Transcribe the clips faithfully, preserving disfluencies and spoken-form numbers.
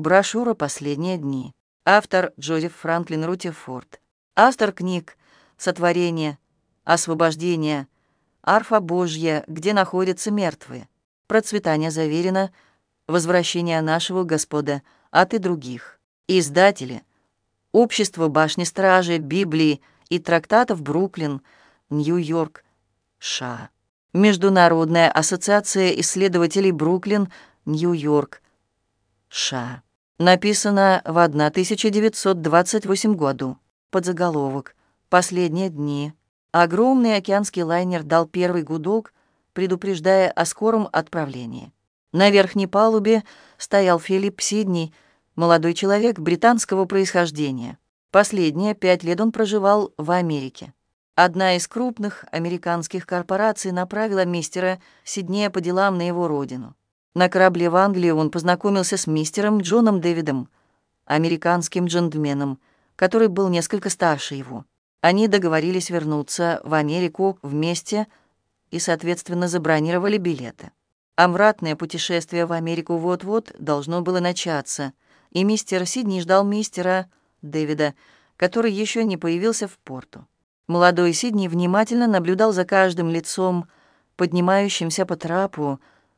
брошюра «Последние дни». Автор Джозеф Франклин Рутифорд. Автор книг «Сотворение», «Освобождение», «Арфа Божья», «Где находятся мертвые», «Процветание заверено», «Возвращение нашего Господа», «От и других». Издатели: Общество башни стражи, Библии и трактатов Бруклин, Нью-Йорк, США. Международная ассоциация исследователей Бруклин, Нью-Йорк, США. Написано в тысяча девятьсот двадцать восьмом году. Подзаголовок: «Последние дни». Огромный океанский лайнер дал первый гудок, предупреждая о скором отправлении. На верхней палубе стоял Филипп Сидни, молодой человек британского происхождения. Последние пять лет он проживал в Америке. Одна из крупных американских корпораций направила мистера Сиднея по делам на его родину. На корабле в Англии он познакомился с мистером Джоном Дэвидом, американским джентльменом, который был несколько старше его. Они договорились вернуться в Америку вместе и, соответственно, забронировали билеты. Обратное путешествие в Америку вот-вот должно было начаться, и мистер Сидни ждал мистера Дэвида, который еще не появился в порту. Молодой Сидни внимательно наблюдал за каждым лицом, поднимающимся по трапу,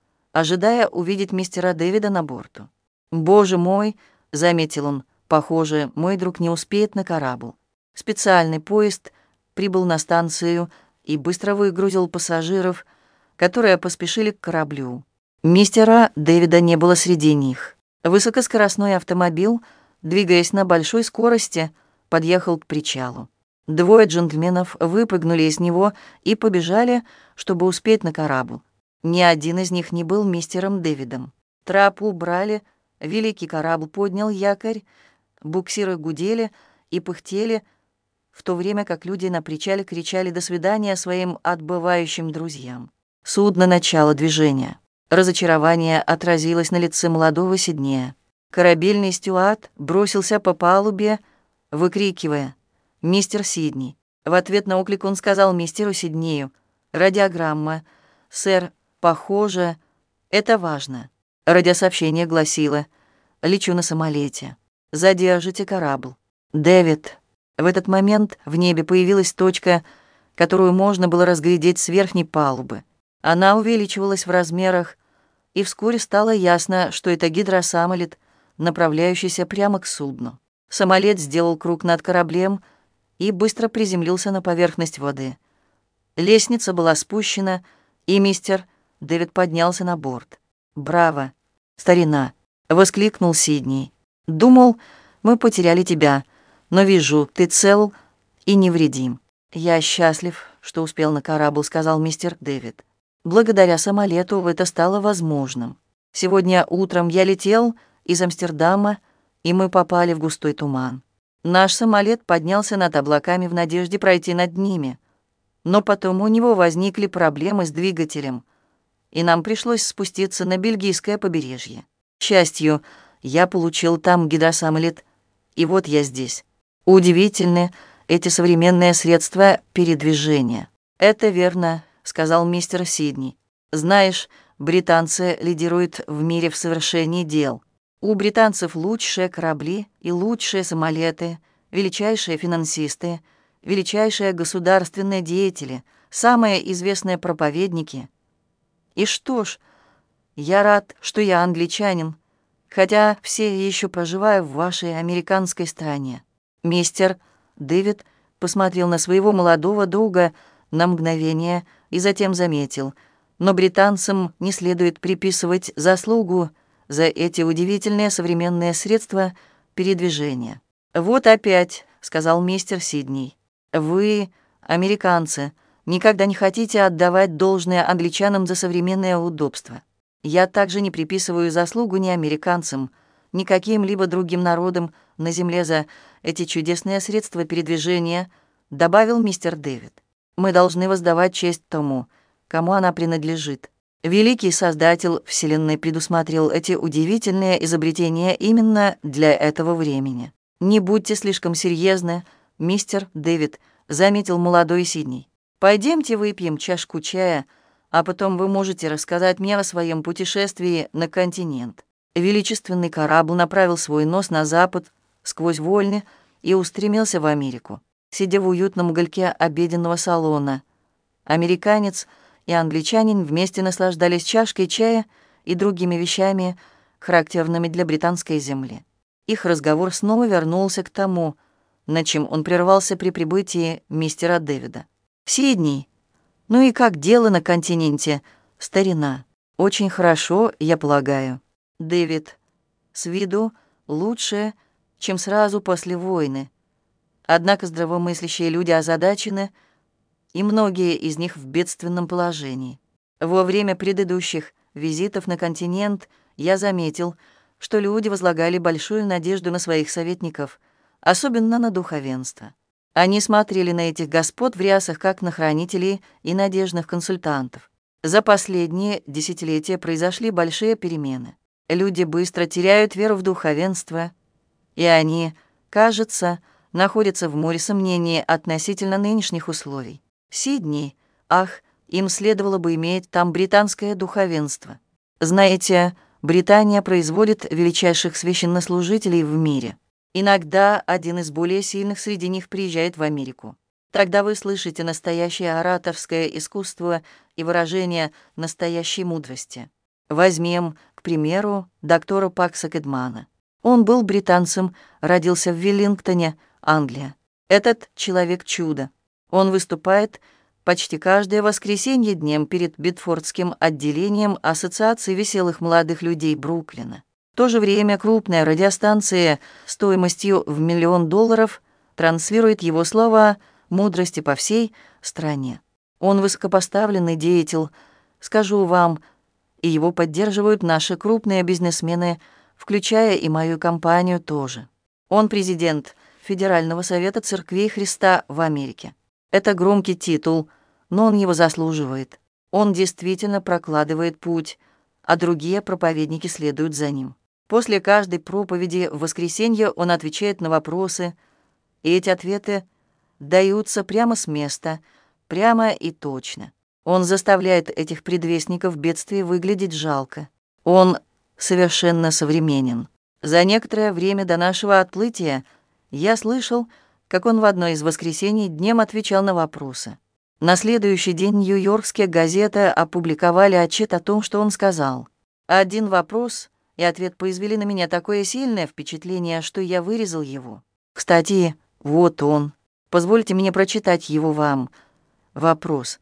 ожидая увидеть мистера Дэвида на борту. «Боже мой!» — заметил он. «Похоже, мой друг не успеет на корабль». Специальный поезд прибыл на станцию и быстро выгрузил пассажиров, которые поспешили к кораблю. Мистера Дэвида не было среди них. Высокоскоростной автомобиль, двигаясь на большой скорости, подъехал к причалу. Двое джентльменов выпрыгнули из него и побежали, чтобы успеть на корабль. Ни один из них не был мистером Дэвидом. Трап убрали, великий корабль поднял якорь, буксиры гудели и пыхтели, в то время как люди на причале кричали «до свидания» своим отбывающим друзьям. Судно начало движения. Разочарование отразилось на лице молодого Сиднея. Корабельный стюард бросился по палубе, выкрикивая «Мистер Сидни». В ответ на оклик он сказал мистеру Сиднею: «Радиограмма. Сэр, похоже, это важно». Радиосообщение гласило: «Лечу на самолете. Задержите корабль. Дэвид». В этот момент в небе появилась точка, которую можно было разглядеть с верхней палубы. Она увеличивалась в размерах, и вскоре стало ясно, что это гидросамолет, направляющийся прямо к судну. Самолет сделал круг над кораблем и быстро приземлился на поверхность воды. Лестница была спущена, и мистер Дэвид поднялся на борт. «Браво, старина!» — воскликнул Сидни. «Думал, мы потеряли тебя, но вижу, ты цел и невредим». «Я счастлив, что успел на корабль», — сказал мистер Дэвид. «Благодаря самолету это стало возможным. Сегодня утром я летел из Амстердама, и мы попали в густой туман. Наш самолет поднялся над облаками в надежде пройти над ними. Но потом у него возникли проблемы с двигателем, и нам пришлось спуститься на бельгийское побережье. К счастью, я получил там гидросамолет, и вот я здесь. Удивительны эти современные средства передвижения». «Это верно», — сказал мистер Сидни. «Знаешь, британцы лидируют в мире в совершении дел. У британцев лучшие корабли и лучшие самолеты, величайшие финансисты, величайшие государственные деятели, самые известные проповедники. И что ж, я рад, что я англичанин, хотя все еще проживаю в вашей американской стране». Мистер Дэвид посмотрел на своего молодого друга на мгновение и затем заметил: «Но британцам не следует приписывать заслугу за эти удивительные современные средства передвижения». «Вот опять», — сказал мистер Сидни, — «вы, американцы, никогда не хотите отдавать должное англичанам за современное удобство. Я также не приписываю заслугу ни американцам, ни каким-либо другим народам на земле за эти чудесные средства передвижения», — добавил мистер Дэвид. «Мы должны воздавать честь тому, кому она принадлежит. Великий Создатель Вселенной предусмотрел эти удивительные изобретения именно для этого времени». «Не будьте слишком серьезны, мистер Дэвид», — заметил молодой Сидни. «Пойдемте выпьем чашку чая, а потом вы можете рассказать мне о своем путешествии на континент». Величественный корабль направил свой нос на запад, сквозь вольны, и устремился в Америку. Сидя в уютном угольке обеденного салона, американец и англичанин вместе наслаждались чашкой чая и другими вещами, характерными для британской земли. Их разговор снова вернулся к тому, на чем он прервался при прибытии мистера Дэвида. «Сидней, ну и как дело на континенте, старина? Очень хорошо, я полагаю. Дэвид, с виду лучше, чем сразу после войны. Однако здравомыслящие люди озадачены, и многие из них в бедственном положении. Во время предыдущих визитов на континент я заметил, что люди возлагали большую надежду на своих советников, особенно на духовенство. Они смотрели на этих господ в рясах как на хранителей и надежных консультантов. За последние десятилетия произошли большие перемены. Люди быстро теряют веру в духовенство, и они, кажется, находятся в море сомнений относительно нынешних условий. Сидней, ах, им следовало бы иметь там британское духовенство. Знаете, Британия производит величайших священнослужителей в мире. Иногда один из более сильных среди них приезжает в Америку. Тогда вы слышите настоящее ораторское искусство и выражение настоящей мудрости. Возьмем, к примеру, доктора Пакса Кэдмана. Он был британцем, родился в Веллингтоне, Англия. Этот человек чудо. Он выступает почти каждое воскресенье днем перед Битфордским отделением Ассоциации веселых молодых людей Бруклина. В то же время крупная радиостанция стоимостью в миллион долларов транслирует его слова мудрости по всей стране. Он высокопоставленный деятель, скажу вам, и его поддерживают наши крупные бизнесмены, включая и мою компанию тоже. Он президент Федерального совета церквей Христа в Америке. Это громкий титул, но он его заслуживает. Он действительно прокладывает путь, а другие проповедники следуют за ним. После каждой проповеди в воскресенье он отвечает на вопросы, и эти ответы даются прямо с места, прямо и точно. Он заставляет этих предвестников бедствий выглядеть жалко. Он совершенно современен. За некоторое время до нашего отплытия я слышал, как он в одно из воскресений днем отвечал на вопросы. На следующий день нью-йоркские газеты опубликовали отчет о том, что он сказал. Один вопрос и ответ произвели на меня такое сильное впечатление, что я вырезал его. Кстати, вот он. Позвольте мне прочитать его вам. Вопрос.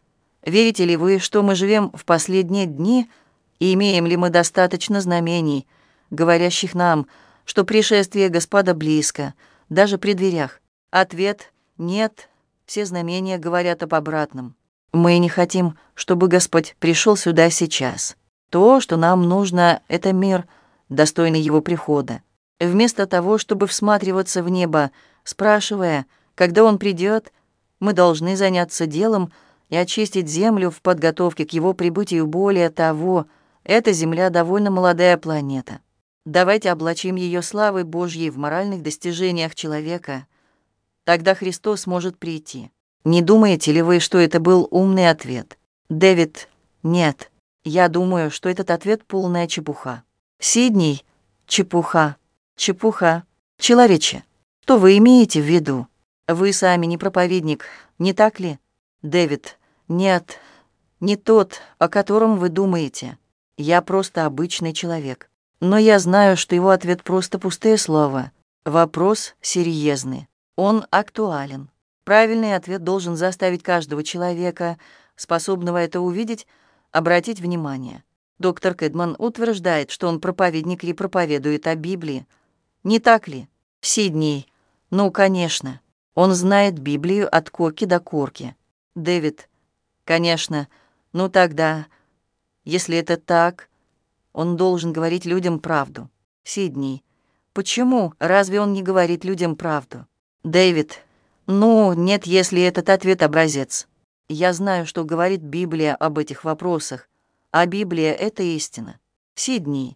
Верите ли вы, что мы живем в последние дни, и имеем ли мы достаточно знамений, говорящих нам, что пришествие Господа близко, даже при дверях? Ответ — нет, все знамения говорят об обратном. Мы не хотим, чтобы Господь пришел сюда сейчас. То, что нам нужно, — это мир, достойный Его прихода. Вместо того, чтобы всматриваться в небо, спрашивая, когда Он придет, мы должны заняться делом и очистить землю в подготовке к Его прибытию. Более того, эта Земля довольно молодая планета. Давайте облачим ее славой Божьей в моральных достижениях человека. Тогда Христос может прийти. Не думаете ли вы, что это был умный ответ? Дэвид, нет. Я думаю, что этот ответ полная чепуха. Сидней, чепуха, чепуха, человече. Что вы имеете в виду? Вы сами не проповедник, не так ли? Дэвид, нет, не тот, о котором вы думаете. Я просто обычный человек. Но я знаю, что его ответ просто пустое слово. Вопрос серьезный. Он актуален. Правильный ответ должен заставить каждого человека, способного это увидеть, обратить внимание. Доктор Кэдман утверждает, что он проповедник и проповедует о Библии. Не так ли? Сидней. Ну, конечно. Он знает Библию от корки до корки. Дэвид. Конечно. Ну тогда, если это так, он должен говорить людям правду. Сидней. Почему? Разве он не говорит людям правду? Дэвид. Ну, нет, если этот ответ образец. Я знаю, что говорит Библия об этих вопросах, а Библия — это истина. Сидней.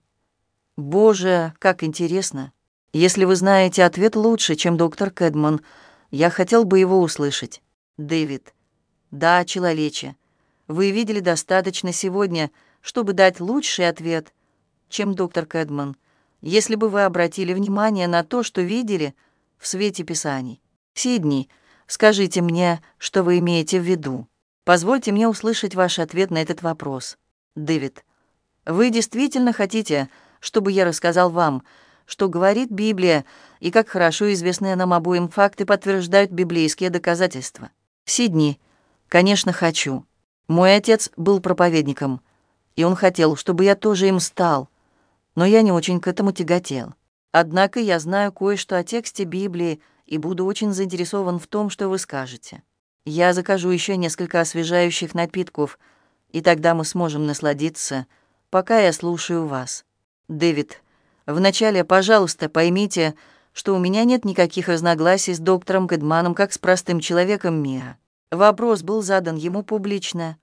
Боже, как интересно. Если вы знаете ответ лучше, чем доктор Кэдман, я хотел бы его услышать. Дэвид. Да, человече. Вы видели достаточно сегодня, чтобы дать лучший ответ. чем доктор Кэдман, если бы вы обратили внимание на то, что видели в свете Писаний. Сидни, скажите мне, что вы имеете в виду. Позвольте мне услышать ваш ответ на этот вопрос. Дэвид, вы действительно хотите, чтобы я рассказал вам, что говорит Библия, и как хорошо известные нам обоим факты подтверждают библейские доказательства? Сидни, конечно, хочу. Мой отец был проповедником, и он хотел, чтобы я тоже им стал, но я не очень к этому тяготел. Однако я знаю кое-что о тексте Библии и буду очень заинтересован в том, что вы скажете. Я закажу еще несколько освежающих напитков, и тогда мы сможем насладиться, пока я слушаю вас. Дэвид, вначале, пожалуйста, поймите, что у меня нет никаких разногласий с доктором Кэдманом, как с простым человеком мира. Вопрос был задан ему публично,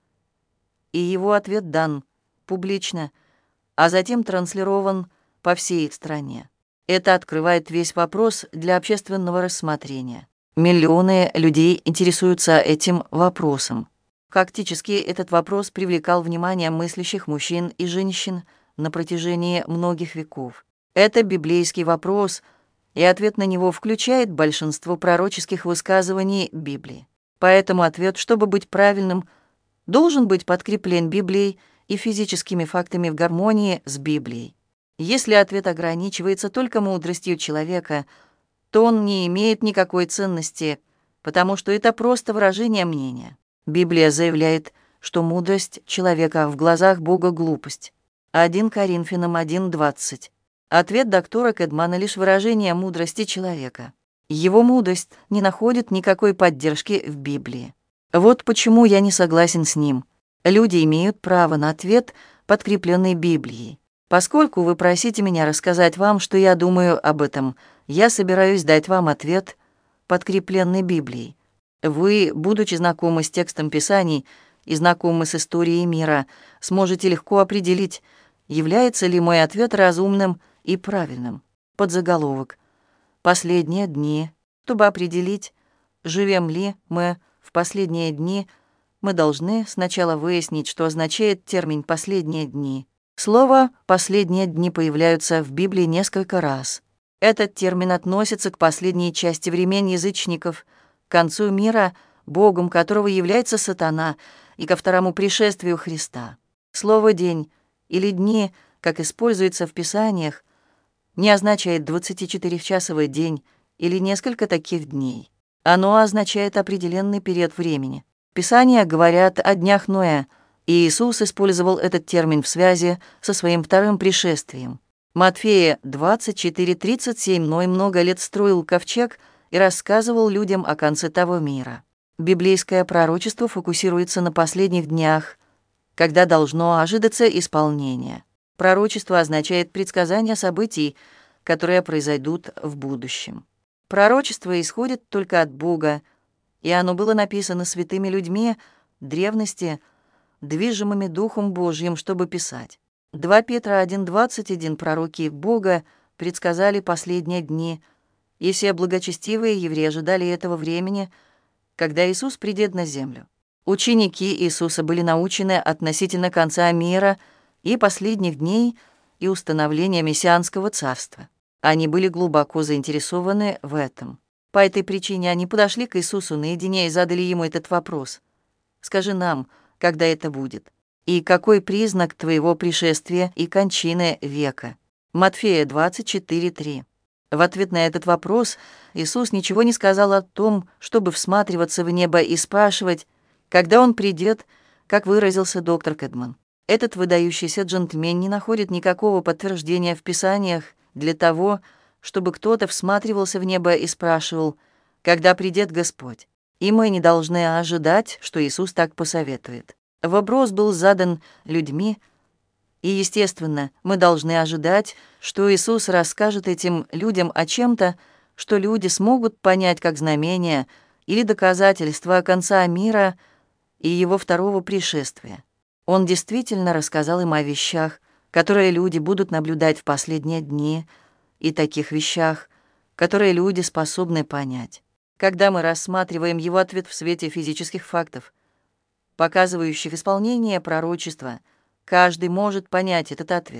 и его ответ дан публично, а затем транслирован по всей стране. Это открывает весь вопрос для общественного рассмотрения. Миллионы людей интересуются этим вопросом. Фактически этот вопрос привлекал внимание мыслящих мужчин и женщин на протяжении многих веков. Это библейский вопрос, и ответ на него включает большинство пророческих высказываний Библии. Поэтому ответ, чтобы быть правильным, должен быть подкреплен Библией и физическими фактами в гармонии с Библией. Если ответ ограничивается только мудростью человека, то он не имеет никакой ценности, потому что это просто выражение мнения. Библия заявляет, что мудрость человека в глазах Бога — глупость. первое Коринфянам один двадцать. Ответ доктора Кэдмана — лишь выражение мудрости человека. Его мудрость не находит никакой поддержки в Библии. Вот почему я не согласен с ним. Люди имеют право на ответ, подкрепленный Библией. Поскольку вы просите меня рассказать вам, что я думаю об этом, я собираюсь дать вам ответ, подкрепленный Библией. Вы, будучи знакомы с текстом Писаний и знакомы с историей мира, сможете легко определить, является ли мой ответ разумным и правильным. Подзаголовок. Последние дни. Чтобы определить, живем ли мы в последние дни, мы должны сначала выяснить, что означает термин «последние дни». Слово «последние дни» появляются в Библии несколько раз. Этот термин относится к последней части времен язычников, к концу мира, Богом которого является сатана, и ко второму пришествию Христа. Слово «день» или «дни», как используется в Писаниях, не означает двадцатичетырёхчасовой день или несколько таких дней. Оно означает определенный период времени. Писания говорят о днях Ноя, и Иисус использовал этот термин в связи со своим вторым пришествием. Матфея двадцать четыре тридцать семь. Ной много лет строил ковчег и рассказывал людям о конце того мира. Библейское пророчество фокусируется на последних днях, когда должно ожидаться исполнение. Пророчество означает предсказание событий, которые произойдут в будущем. Пророчество исходит только от Бога, и оно было написано святыми людьми древности, движимыми Духом Божьим, чтобы писать. два Петра один двадцать один. Пророки Бога предсказали последние дни, и все благочестивые евреи ожидали этого времени, когда Иисус придет на землю. Ученики Иисуса были научены относительно конца мира и последних дней и установления мессианского царства. Они были глубоко заинтересованы в этом. По этой причине они подошли к Иисусу наедине и задали ему этот вопрос. «Скажи нам, когда это будет, и какой признак твоего пришествия и кончины века?» Матфея двадцать четыре три. В ответ на этот вопрос Иисус ничего не сказал о том, чтобы всматриваться в небо и спрашивать, когда он придет, как выразился доктор Кэдман. Этот выдающийся джентльмен не находит никакого подтверждения в Писаниях для того, чтобы кто-то всматривался в небо и спрашивал, когда придет Господь. И мы не должны ожидать, что Иисус так посоветует. Вопрос был задан людьми, и, естественно, мы должны ожидать, что Иисус расскажет этим людям о чем-то, что люди смогут понять как знамение или доказательство конца мира и его второго пришествия. Он действительно рассказал им о вещах, которые люди будут наблюдать в последние дни, и таких вещах, которые люди способны понять. Когда мы рассматриваем его ответ в свете физических фактов, показывающих исполнение пророчества, каждый может понять этот ответ.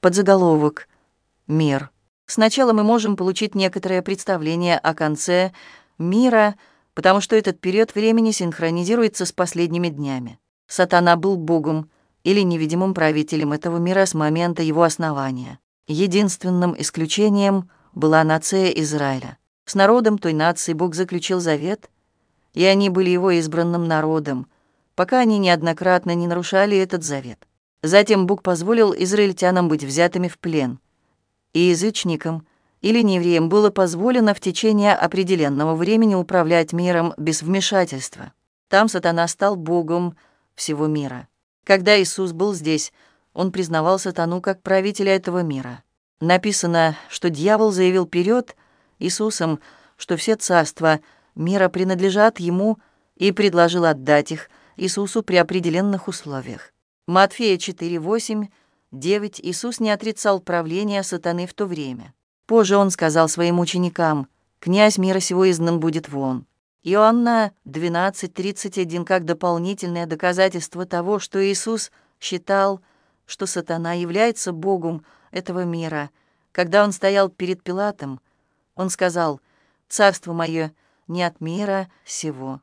Подзаголовок. Мир. Сначала мы можем получить некоторое представление о конце мира, потому что этот период времени синхронизируется с последними днями. Сатана был богом или невидимым правителем этого мира с момента его основания. Единственным исключением была нация Израиля. С народом той нации Бог заключил завет, и они были его избранным народом, пока они неоднократно не нарушали этот завет. Затем Бог позволил израильтянам быть взятыми в плен, и язычникам или неевреям было позволено в течение определенного времени управлять миром без вмешательства. Там сатана стал богом всего мира. Когда Иисус был здесь, он признавал сатану как правителя этого мира. Написано, что дьявол заявил перед Иисусом, что все царства мира принадлежат ему, и предложил отдать их Иисусу при определенных условиях. Матфея четыре, восемь, девять Иисус не отрицал правления сатаны в то время. Позже он сказал своим ученикам: «Князь мира сего изгнан будет вон». Иоанна двенадцать, тридцать один как дополнительное доказательство того, что Иисус считал, что сатана является Богом этого мира. Когда он стоял перед Пилатом, он сказал: «Царство мое не от мира сего.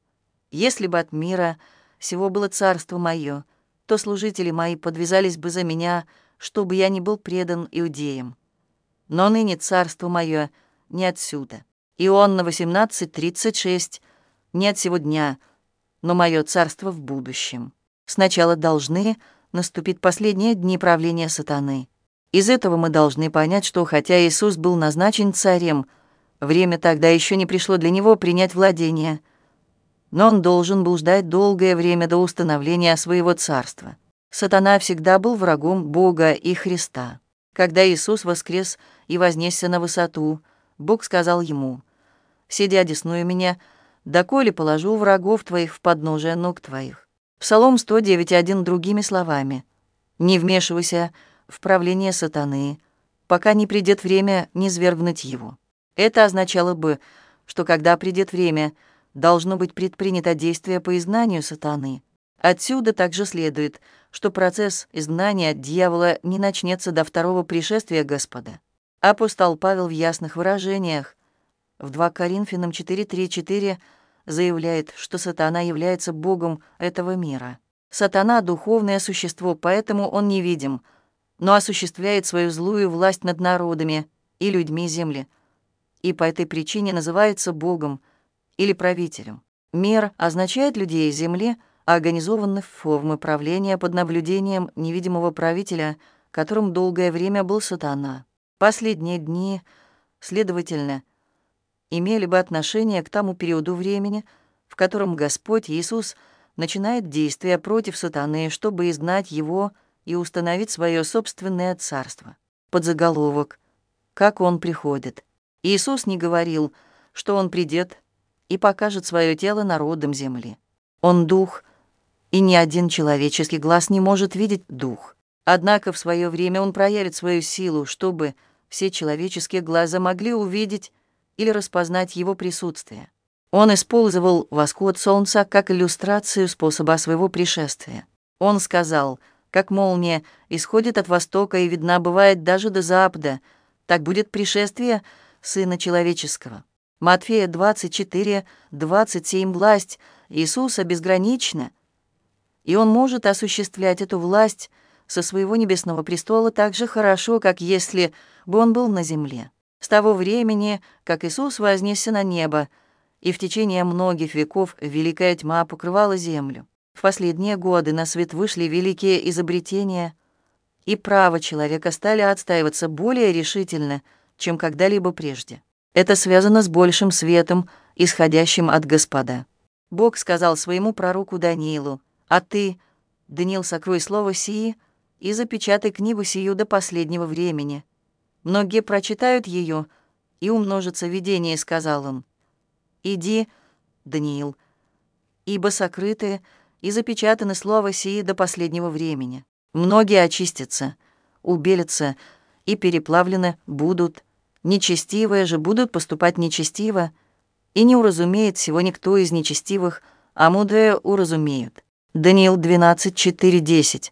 Если бы от мира сего было царство мое, то служители мои подвязались бы за меня, чтобы я не был предан иудеям. Но ныне царство мое не отсюда». Иоанна восемнадцать, тридцать шесть «Не от сего дня, но мое царство в будущем». Сначала должны наступить последние дни правления сатаны. Из этого мы должны понять, что хотя Иисус был назначен царем, время тогда еще не пришло для него принять владение, но он должен был ждать долгое время до установления своего царства. Сатана всегда был врагом Бога и Христа. Когда Иисус воскрес и вознесся на высоту, Бог сказал ему: «Сиди одесную меня, доколе положу врагов твоих в подножие ног твоих». Псалом сто девять, один другими словами: «Не вмешивайся в правление сатаны, пока не придет время низвергнуть его». Это означало бы, что когда придет время, должно быть предпринято действие по изгнанию сатаны. Отсюда также следует, что процесс изгнания дьявола не начнется до второго пришествия Господа. Апостол Павел в ясных выражениях в второе Коринфянам четыре, три, четыре заявляет, что сатана является богом этого мира. Сатана — духовное существо, поэтому он невидим, но осуществляет свою злую власть над народами и людьми земли, и по этой причине называется богом или правителем. Мир означает людей земли, организованных в формы правления под наблюдением невидимого правителя, которым долгое время был сатана. Последние дни, следовательно, имели бы отношение к тому периоду времени, в котором Господь Иисус начинает действия против сатаны, чтобы изгнать его и установить свое собственное царство. Подзаголовок: «Как он приходит». Иисус не говорил, что он придет и покажет свое тело народам земли. Он дух, и ни один человеческий глаз не может видеть дух. Однако в свое время он проявит свою силу, чтобы все человеческие глаза могли увидеть или распознать его присутствие. Он использовал восход солнца как иллюстрацию способа своего пришествия. Он сказал: «Как молния исходит от востока и видна бывает даже до запада, так будет пришествие Сына Человеческого». Матфея двадцать четыре, двадцать семь Власть Иисуса безгранична, и Он может осуществлять эту власть со своего небесного престола так же хорошо, как если бы Он был на земле. С того времени, как Иисус вознесся на небо, и в течение многих веков великая тьма покрывала землю. В последние годы на свет вышли великие изобретения, и право человека стали отстаиваться более решительно, чем когда-либо прежде. Это связано с большим светом, исходящим от Господа. Бог сказал своему пророку Даниилу: «А ты, Даниил, сокрой слово сии и запечатай книгу сию до последнего времени. Многие прочитают ее, и умножится видение», — сказал он. «Иди, Даниил, ибо сокрыты и запечатаны слово сии до последнего времени. Многие очистятся, убелятся и переплавлены будут, нечестивые же будут поступать нечестиво, и не уразумеет всего никто из нечестивых, а мудрые уразумеют». Даниил двенадцать, четыре, десять.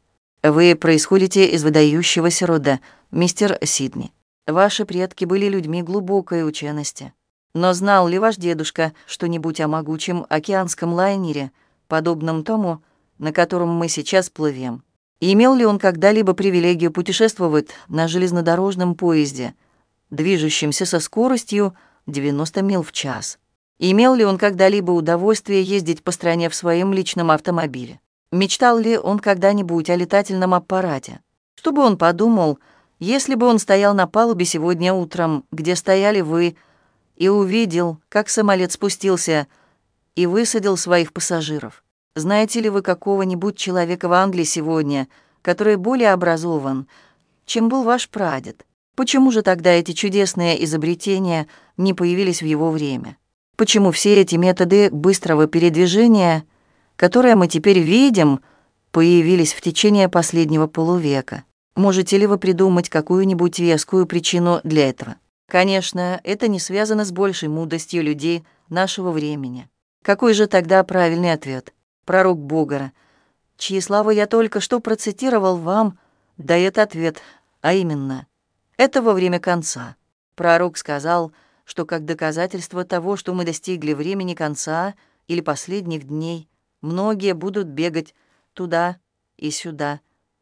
Вы происходите из выдающегося рода, мистер Сидни. Ваши предки были людьми глубокой учености. Но знал ли ваш дедушка что-нибудь о могучем океанском лайнере, подобном тому, на котором мы сейчас плывем? И имел ли он когда-либо привилегию путешествовать на железнодорожном поезде, движущемся со скоростью девяносто миль в час? И имел ли он когда-либо удовольствие ездить по стране в своем личном автомобиле? Мечтал ли он когда-нибудь о летательном аппарате? Что бы он подумал, если бы он стоял на палубе сегодня утром, где стояли вы, и увидел, как самолет спустился и высадил своих пассажиров? Знаете ли вы какого-нибудь человека в Англии сегодня, который более образован, чем был ваш прадед? Почему же тогда эти чудесные изобретения не появились в его время? Почему все эти методы быстрого передвижения, которые мы теперь видим, появились в течение последнего полувека? Можете ли вы придумать какую-нибудь вескую причину для этого? Конечно, это не связано с большей мудростью людей нашего времени. Какой же тогда правильный ответ? Пророк Богора, чьи слова я только что процитировал вам, дает ответ, а именно, это во время конца. Пророк сказал, что как доказательство того, что мы достигли времени конца или последних дней, многие будут бегать туда и сюда,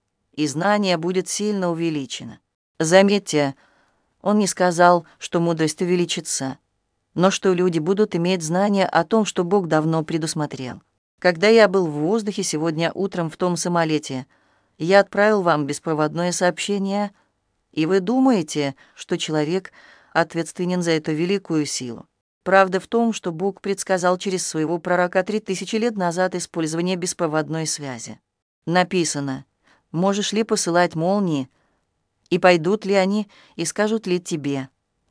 и знание будет сильно увеличено. Заметьте, он не сказал, что мудрость увеличится, но что люди будут иметь знание о том, что Бог давно предусмотрел. Когда я был в воздухе сегодня утром в том самолете, я отправил вам беспроводное сообщение, и вы думаете, что человек ответственен за эту великую силу. Правда в том, что Бог предсказал через своего пророка три тысячи лет назад использование беспроводной связи. Написано: «Можешь ли посылать молнии, и пойдут ли они, и скажут ли тебе?»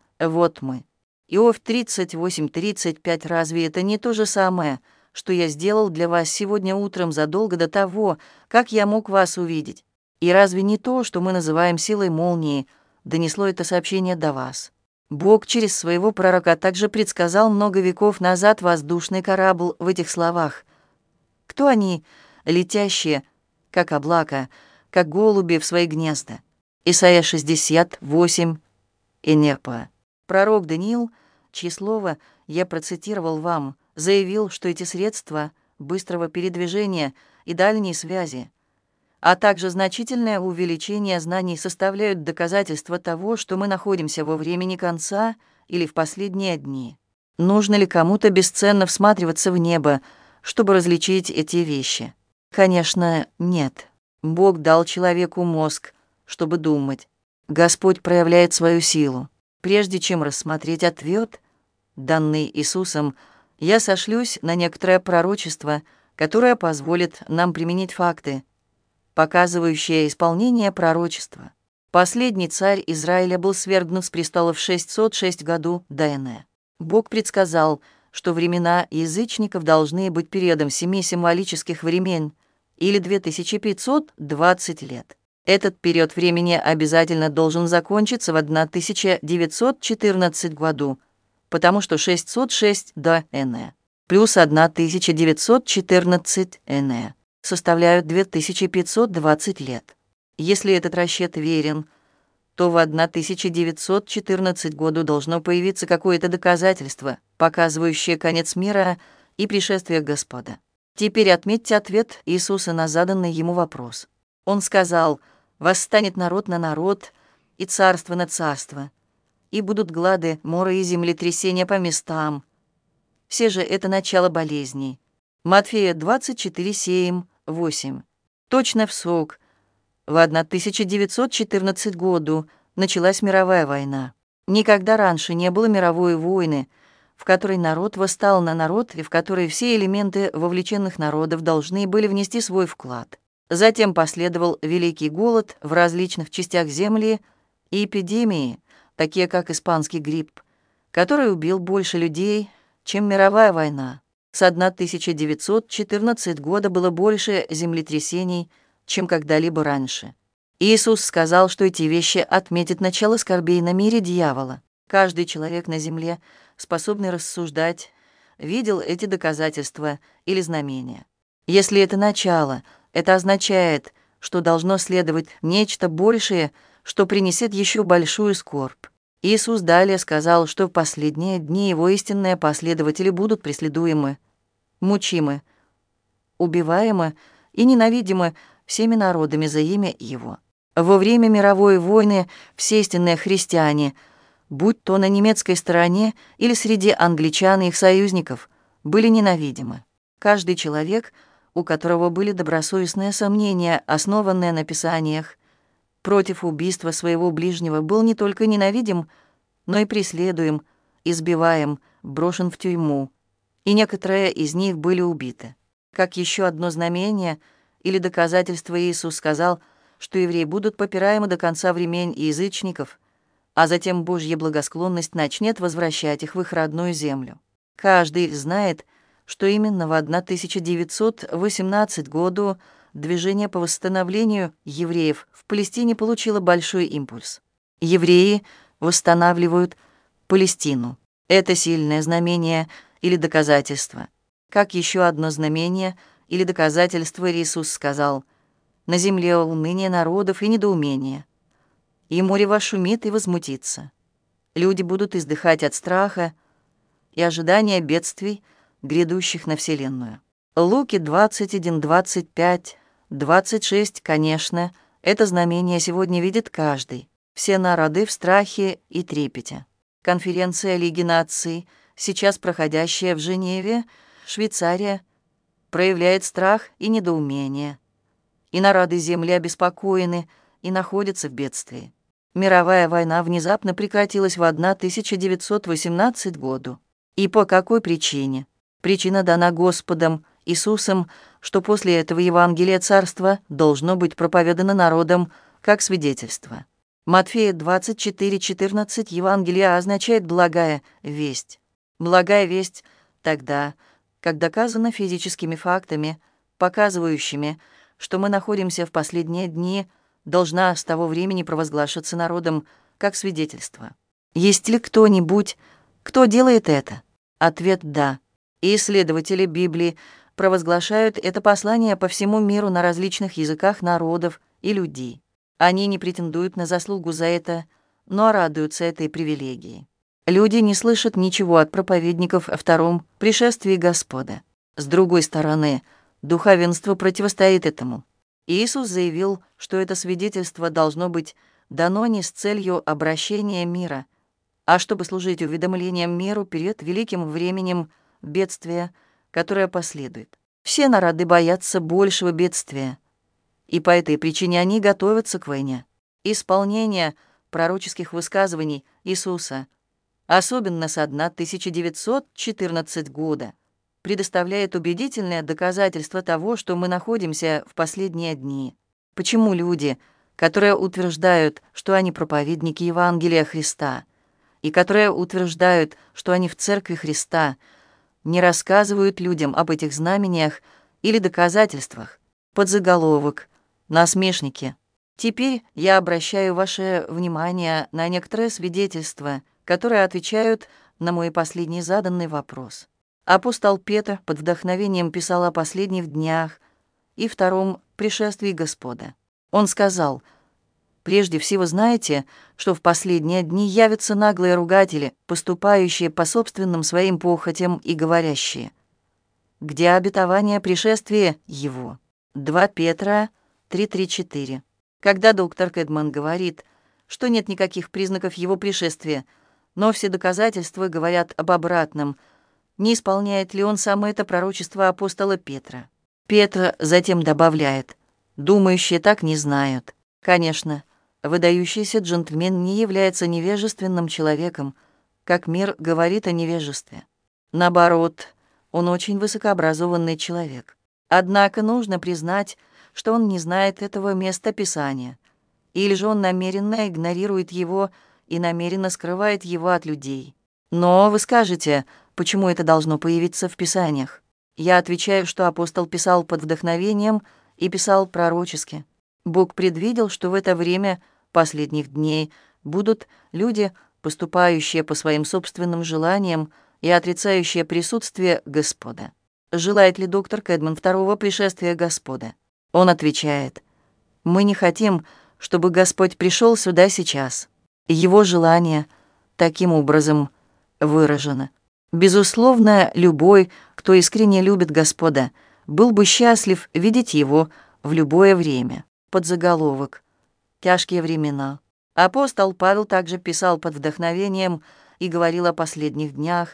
Вот мы. Иов тридцать восемь тридцать пять. Разве это не то же самое, что я сделал для вас сегодня утром задолго до того, как я мог вас увидеть? И разве не то, что мы называем силой молнии, донесло это сообщение до вас? Бог через своего пророка также предсказал много веков назад воздушный корабль в этих словах. Кто они, летящие, как облака, как голуби в свои гнезда? Исайя шестьдесят восемь, Энерпа. Пророк Даниил, чьи слова я процитировал вам, заявил, что эти средства быстрого передвижения и дальней связи, а также значительное увеличение знаний составляют доказательства того, что мы находимся во времени конца или в последние дни. Нужно ли кому-то бесценно всматриваться в небо, чтобы различить эти вещи? Конечно, нет. Бог дал человеку мозг, чтобы думать. Господь проявляет свою силу. Прежде чем рассмотреть ответ, данный Иисусом, я сошлюсь на некоторое пророчество, которое позволит нам применить факты, показывающие исполнение пророчества. Последний царь Израиля был свергнут с престола в шестьсот шестом году до эр э. Бог предсказал, что времена язычников должны быть периодом семи символических времен, или две тысячи пятьсот двадцать лет. Этот период времени обязательно должен закончиться в тысяча девятьсот четырнадцатом году, потому что шестьсот шесть до эр э плюс тысяча девятьсот четырнадцать эр э составляют две тысячи пятьсот двадцать лет. Если этот расчет верен, то в тысяча девятьсот четырнадцатом году должно появиться какое-то доказательство, показывающее конец мира и пришествие Господа. Теперь отметьте ответ Иисуса на заданный ему вопрос. Он сказал: «Восстанет народ на народ, и царство на царство, и будут глады, моры и землетрясения по местам. Все же это начало болезней». Матфея двадцать четыре семь восемь. Точно в срок. В тысяча девятьсот четырнадцатом году началась мировая война. Никогда раньше не было мировой войны, в которой народ восстал на народ и в которой все элементы вовлеченных народов должны были внести свой вклад. Затем последовал великий голод в различных частях земли и эпидемии, такие как испанский грипп, который убил больше людей, чем мировая война. С тысяча девятьсот четырнадцатого года было больше землетрясений, чем когда-либо раньше. Иисус сказал, что эти вещи отметят начало скорбей на мире дьявола. Каждый человек на земле, способный рассуждать, видел эти доказательства или знамения. Если это начало, это означает, что должно следовать нечто большее, что принесет еще большую скорбь. Иисус далее сказал, что в последние дни Его истинные последователи будут преследуемы, мучимы, убиваемы и ненавидимы всеми народами за имя Его. Во время мировой войны все истинные христиане, будь то на немецкой стороне или среди англичан и их союзников, были ненавидимы. Каждый человек, у которого были добросовестные сомнения, основанные на Писаниях, против убийства своего ближнего, был не только ненавидим, но и преследуем, избиваем, брошен в тюрьму, и некоторые из них были убиты. Как еще одно знамение или доказательство Иисус сказал, что евреи будут попираемы до конца времен и язычников, а затем Божья благосклонность начнет возвращать их в их родную землю. Каждый знает, что именно в тысяча девятьсот восемнадцатом году движение по восстановлению евреев в Палестине получило большой импульс. Евреи восстанавливают Палестину. Это сильное знамение или доказательство. Как еще одно знамение или доказательство Иисус сказал: «На земле уныние народов и недоумение, и море вошумит и возмутится. Люди будут издыхать от страха и ожидания бедствий, грядущих на вселенную». Луки двадцать один, двадцать пять, двадцать шесть, конечно, это знамение сегодня видит каждый. Все народы в страхе и трепете. Конференция Лиги наций, сейчас проходящая в Женеве, Швейцария, проявляет страх и недоумение. И народы земли обеспокоены и находятся в бедствии. Мировая война внезапно прекратилась в тысяча девятьсот восемнадцатом году. И по какой причине? Причина дана Господом Иисусом, что после этого Евангелие Царства должно быть проповедано народам как свидетельство. Матфея двадцать четыре четырнадцать Евангелие означает «благая весть». Благая весть тогда, как доказано физическими фактами, показывающими, что мы находимся в последние дни, должна с того времени провозглашаться народом как свидетельство. Есть ли кто-нибудь, кто делает это? Ответ — да. И исследователи Библии провозглашают это послание по всему миру на различных языках народов и людей. Они не претендуют на заслугу за это, но радуются этой привилегии. Люди не слышат ничего от проповедников о втором пришествии Господа. С другой стороны, духовенство противостоит этому. Иисус заявил, что это свидетельство должно быть дано не с целью обращения мира, а чтобы служить уведомлением миру перед великим временем бедствия, которое последует. Все народы боятся большего бедствия, и по этой причине они готовятся к войне. Исполнение пророческих высказываний Иисуса, особенно с тысяча девятьсот четырнадцатого года, предоставляет убедительное доказательство того, что мы находимся в последние дни. Почему люди, которые утверждают, что они проповедники Евангелия Христа, и которые утверждают, что они в Церкви Христа, не рассказывают людям об этих знамениях или доказательствах? Подзаголовок: насмешники. Теперь я обращаю ваше внимание на некоторые свидетельства, которые отвечают на мой последний заданный вопрос. Апостол Петр под вдохновением писал о последних днях и втором пришествии Господа. Он сказал: «Прежде всего знаете, что в последние дни явятся наглые ругатели, поступающие по собственным своим похотям и говорящие: где обетование пришествия Его?» два Петра три три четыре. Когда доктор Кэдман говорит, что нет никаких признаков Его пришествия, но все доказательства говорят об обратном, не исполняет ли он сам это пророчество апостола Петра? Петр затем добавляет: «Думающие так не знают». Конечно, выдающийся джентльмен не является невежественным человеком, как мир говорит о невежестве. Наоборот, он очень высокообразованный человек. Однако нужно признать, что он не знает этого места Писания, или же он намеренно игнорирует его и намеренно скрывает его от людей. Но вы скажете, почему это должно появиться в Писаниях? Я отвечаю, что апостол писал под вдохновением и писал пророчески. Бог предвидел, что в это время последних дней будут люди, поступающие по своим собственным желаниям и отрицающие присутствие Господа. Желает ли доктор Кэдман второго пришествия Господа? Он отвечает: Мы не хотим, чтобы Господь пришел сюда сейчас. Его желание таким образом выражено. Безусловно, любой, кто искренне любит Господа, был бы счастлив видеть Его в любое время. Подзаголовок. Тяжкие времена. Апостол Павел также писал под вдохновением и говорил о последних днях.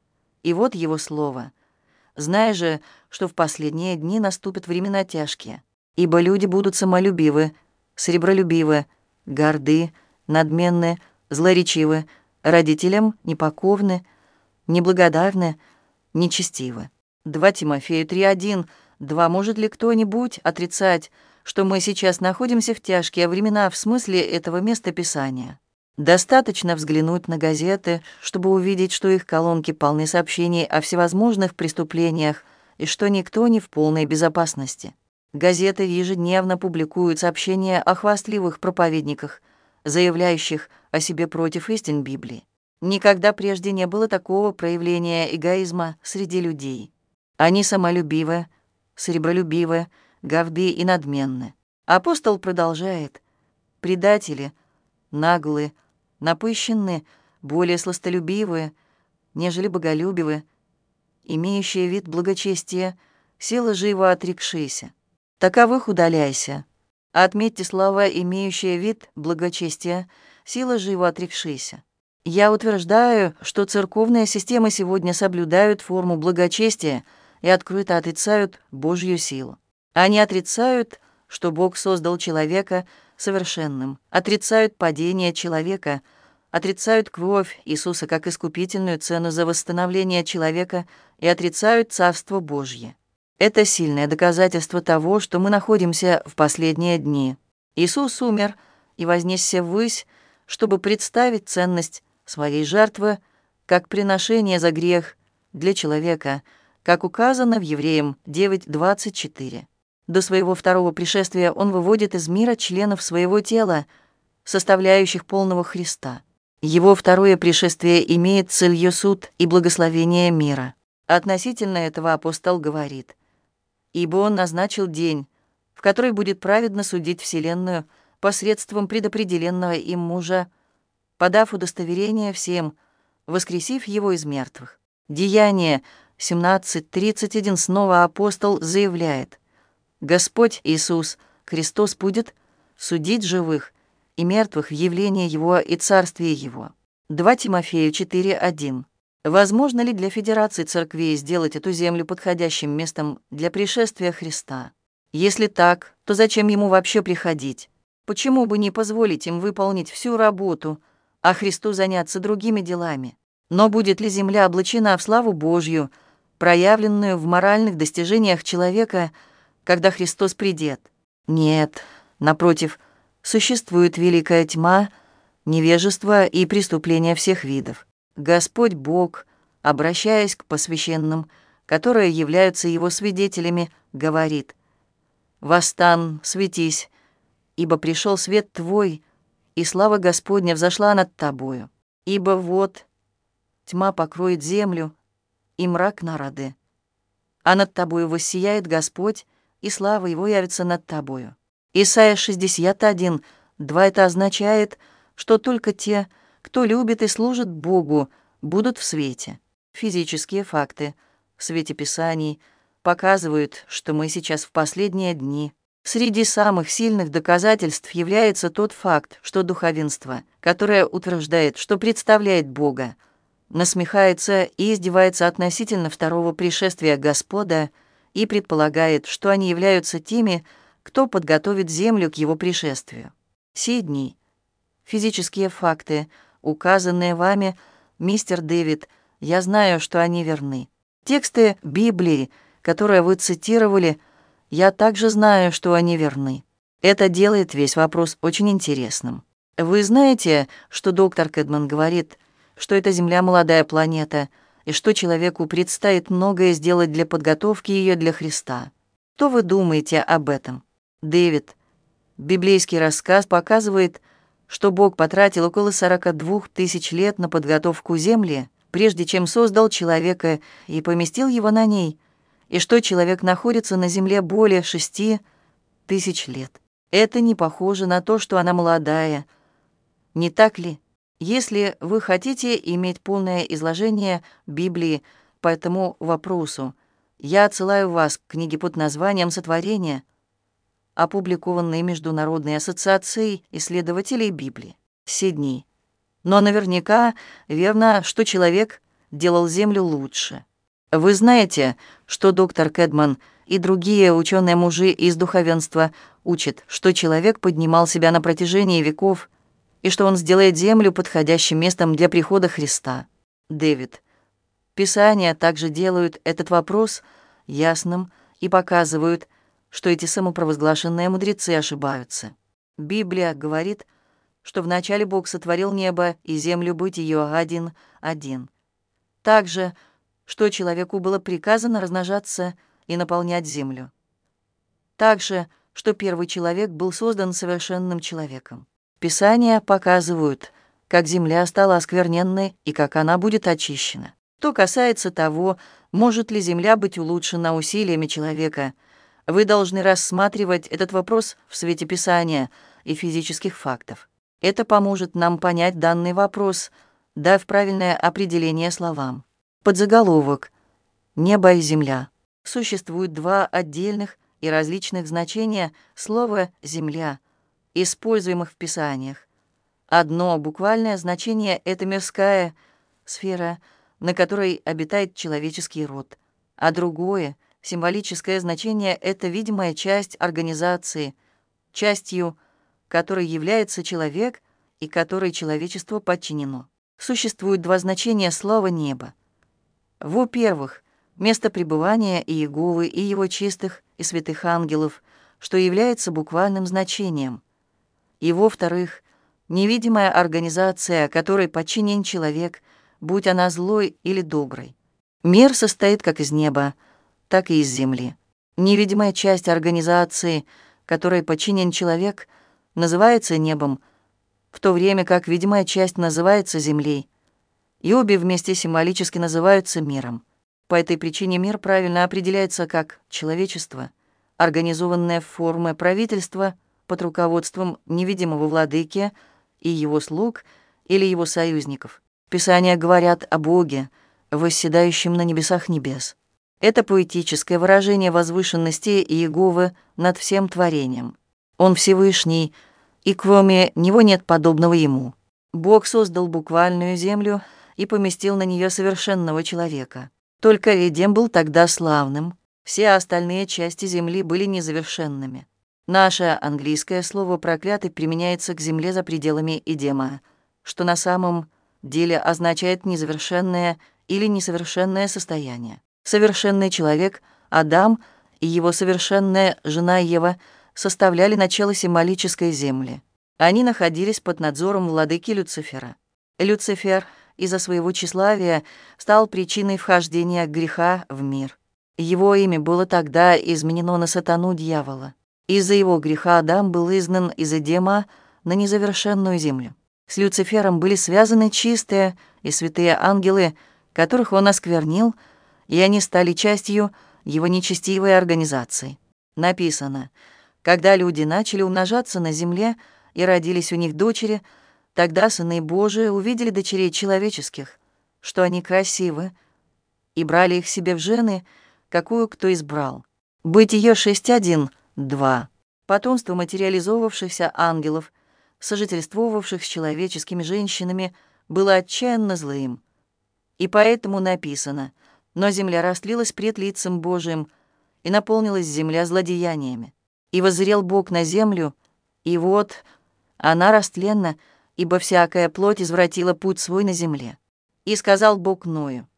И вот его слово. «Знай же, что в последние дни наступят времена тяжкие, ибо люди будут самолюбивы, сребролюбивы, горды, надменны, злоречивы, родителям непокорны, неблагодарны, нечестивы». два Тимофею три один. Два Может ли кто-нибудь отрицать, что мы сейчас находимся в тяжкие времена в смысле этого места Писания? Достаточно взглянуть на газеты, чтобы увидеть, что их колонки полны сообщений о всевозможных преступлениях и что никто не в полной безопасности. Газеты ежедневно публикуют сообщения о хвастливых проповедниках, заявляющих о себе против истин Библии. Никогда прежде не было такого проявления эгоизма среди людей. Они самолюбивы, сребролюбивы, горды и надменны. Апостол продолжает: «Предатели, наглые, напыщенные, более сластолюбивые, нежели боголюбивы, имеющие вид благочестия, сила живо отрекшиеся. Таковых удаляйся». Отметьте слова «имеющие вид благочестия, сила живо отрекшиеся». Я утверждаю, что церковные системы сегодня соблюдают форму благочестия и открыто отрицают Божью силу. Они отрицают, что Бог создал человека совершенным, отрицают падение человека, отрицают кровь Иисуса как искупительную цену за восстановление человека и отрицают Царство Божье. Это сильное доказательство того, что мы находимся в последние дни. Иисус умер и вознесся ввысь, чтобы представить ценность своей жертвы как приношение за грех для человека, как указано в Евреям девять двадцать четыре. До своего второго пришествия он выводит из мира членов своего тела, составляющих полного Христа. Его второе пришествие имеет целью суд и благословение мира. Относительно этого апостол говорит: «Ибо он назначил день, в который будет праведно судить вселенную посредством предопределенного им мужа, подав удостоверение всем, воскресив его из мертвых». Деяние семнадцать тридцать один. Снова апостол заявляет: «Господь Иисус Христос будет судить живых и мертвых в явлении Его и Царствии Его». два Тимофею четыре один. Возможно ли для Федерации церквей сделать эту землю подходящим местом для пришествия Христа? Если так, то зачем Ему вообще приходить? Почему бы не позволить им выполнить всю работу, а Христу заняться другими делами? Но будет ли земля облачена в славу Божью, проявленную в моральных достижениях человека, когда Христос придет? Нет, напротив, существует великая тьма, невежество и преступления всех видов. Господь Бог, обращаясь к посвященным, которые являются Его свидетелями, говорит: «Восстань, светись, ибо пришел свет Твой, и слава Господня взошла над Тобою. Ибо вот тьма покроет землю, и мрак народы, а над Тобою воссияет Господь, и слава Его явится над Тобою». Исайя шестьдесят один, два. Это означает, что только те, кто любит и служит Богу, будут в свете. Физические факты в свете Писаний показывают, что мы сейчас в последние дни. Среди самых сильных доказательств является тот факт, что духовенство, которое утверждает, что представляет Бога, насмехается и издевается относительно второго пришествия Господа и предполагает, что они являются теми, кто подготовит землю к Его пришествию. Сии дни, физические факты, указанные вами, мистер Дэвид, я знаю, что они верны. Тексты Библии, которые вы цитировали, я также знаю, что они верны. Это делает весь вопрос очень интересным. Вы знаете, что доктор Кэдман говорит, что эта Земля — молодая планета, и что человеку предстоит многое сделать для подготовки ее для Христа. Что вы думаете об этом? Дэвид, библейский рассказ показывает, что Бог потратил около сорока двух тысяч лет на подготовку Земли, прежде чем создал человека и поместил его на ней, и что человек находится на Земле более шести тысяч лет. Это не похоже на то, что она молодая. Не так ли? Если вы хотите иметь полное изложение Библии по этому вопросу, я отсылаю вас к книге под названием «Сотворение», опубликованной Международной ассоциацией исследователей Библии, Сидней. Но наверняка верно, что человек делал Землю лучше. Вы знаете, что доктор Кэдман и другие ученые-мужи из духовенства учат, что человек поднимал себя на протяжении веков и что он сделает Землю подходящим местом для прихода Христа. Дэвид. Писания также делают этот вопрос ясным и показывают, что эти самопровозглашенные мудрецы ошибаются. Библия говорит, что вначале Бог сотворил небо и землю, Бытие один один. Также, что человеку было приказано размножаться и наполнять землю. Также, что первый человек был создан совершенным человеком. Писания показывают, как земля стала оскверненной и как она будет очищена. Что касается того, может ли земля быть улучшена усилиями человека, вы должны рассматривать этот вопрос в свете Писания и физических фактов. Это поможет нам понять данный вопрос, дав правильное определение словам. Подзаголовок «Небо и земля». Существует два отдельных и различных значения слова «земля», используемых в Писаниях. Одно буквальное значение — это мирская сфера, на которой обитает человеческий род, а другое, символическое значение — это видимая часть организации, частью которой является человек и которой человечество подчинено. Существует два значения слова «небо». Во-первых, место пребывания Иеговы и его чистых и святых ангелов, что является буквальным значением. И во-вторых, невидимая организация, которой подчинен человек, будь она злой или доброй. Мир состоит как из неба, так и из земли. Невидимая часть организации, которой подчинен человек, называется небом, в то время как видимая часть называется землей, и обе вместе символически называются миром. По этой причине мир правильно определяется как человечество, организованное в форме правительства под руководством невидимого владыки и его слуг или его союзников. Писания говорят о Боге, восседающем на небесах небес. Это поэтическое выражение возвышенности Иеговы над всем творением. Он Всевышний, и кроме Него нет подобного Ему. Бог создал буквальную землю и поместил на нее совершенного человека. Только Эдем был тогда славным, все остальные части земли были незавершенными. Наше английское слово «проклятый» применяется к земле за пределами Эдема, что на самом деле означает незавершенное или несовершенное состояние. Совершенный человек, Адам, и его совершенная жена Ева составляли начало символической земли. Они находились под надзором владыки Люцифера. Люцифер из-за своего тщеславия стал причиной вхождения греха в мир. Его имя было тогда изменено на сатану дьявола. Из-за его греха Адам был изгнан из Эдема на незавершенную землю. С Люцифером были связаны чистые и святые ангелы, которых он осквернил, и они стали частью его нечестивой организации. Написано: «Когда люди начали умножаться на земле и родились у них дочери, тогда сыны Божии увидели дочерей человеческих, что они красивы, и брали их себе в жены, какую кто избрал». Бытие шесть один два. Потомство материализовавшихся ангелов, сожительствовавших с человеческими женщинами, было отчаянно злым. И поэтому написано: «Но земля растлилась пред лицем Божиим, и наполнилась земля злодеяниями. И воззрел Бог на землю, и вот она растленна, ибо всякая плоть извратила путь свой на земле. И сказал Бог Ною: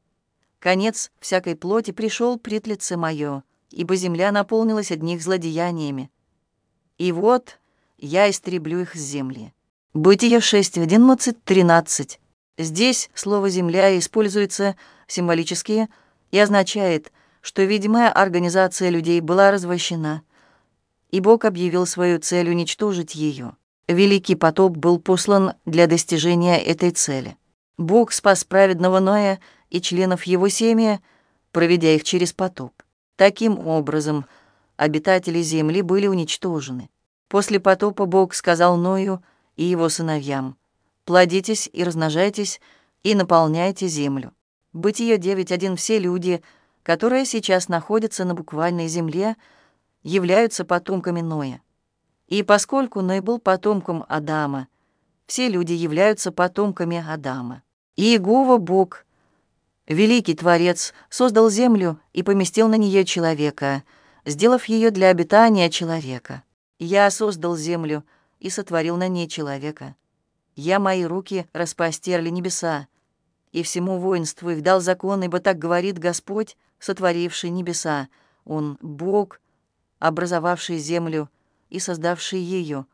конец всякой плоти пришел пред лице мое, ибо земля наполнилась одних злодеяниями. И вот я истреблю их с земли». Бытие шесть одиннадцать тринадцать. Здесь слово «земля» используется символически и означает, что видимая организация людей была развращена, и Бог объявил свою цель уничтожить ее. Великий потоп был послан для достижения этой цели. Бог спас праведного Ноя и членов его семьи, проведя их через потоп. Таким образом, обитатели земли были уничтожены. После потопа Бог сказал Ною и его сыновьям: «Плодитесь и размножайтесь, и наполняйте землю». Бытие девять один. Все люди, которые сейчас находятся на буквальной земле, являются потомками Ноя. И поскольку Ной был потомком Адама, все люди являются потомками Адама. И Иегова Бог, великий Творец, создал землю и поместил на нее человека, сделав ее для обитания человека. «Я создал землю и сотворил на ней человека. Я мои руки распростерли небеса, и всему воинству их дал закон, ибо так говорит Господь, сотворивший небеса. Он Бог, образовавший землю и создавший ее.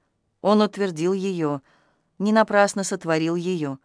Он утвердил ее, не напрасно сотворил ее.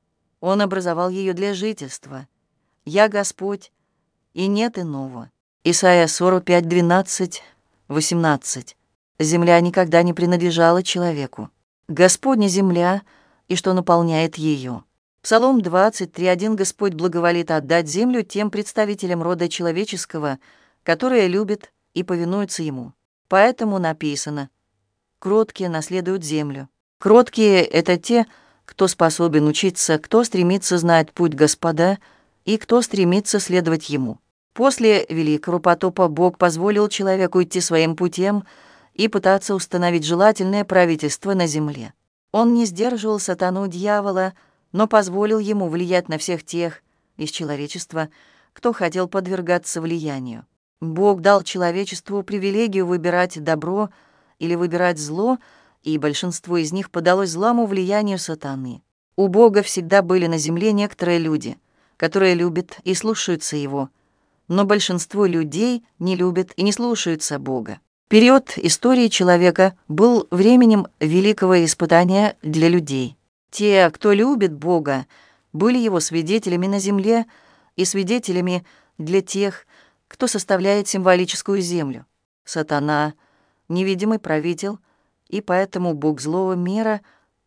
Он образовал ее для жительства. Я Господь, и нет иного». Исайя сорок пять, двенадцать, восемнадцать. Земля никогда не принадлежала человеку. Господня земля, и что наполняет ее. Псалом двадцать три, один. Господь благоволит отдать землю тем представителям рода человеческого, которые любят и повинуются ему. Поэтому написано: «Кроткие наследуют землю». Кроткие — это те, кто способен учиться, кто стремится знать путь Господа и кто стремится следовать ему. После великого потопа Бог позволил человеку идти своим путем и пытаться установить желательное правительство на земле. Он не сдерживал сатану дьявола, но позволил ему влиять на всех тех из человечества, кто хотел подвергаться влиянию. Бог дал человечеству привилегию выбирать добро или выбирать зло, и большинство из них подалось злому влиянию сатаны. У Бога всегда были на земле некоторые люди, которые любят и слушаются Его, но большинство людей не любят и не слушаются Бога. Период истории человека был временем великого испытания для людей. Те, кто любит Бога, были Его свидетелями на земле и свидетелями для тех, кто составляет символическую землю. Сатана — невидимый правитель, и поэтому Бог злого мира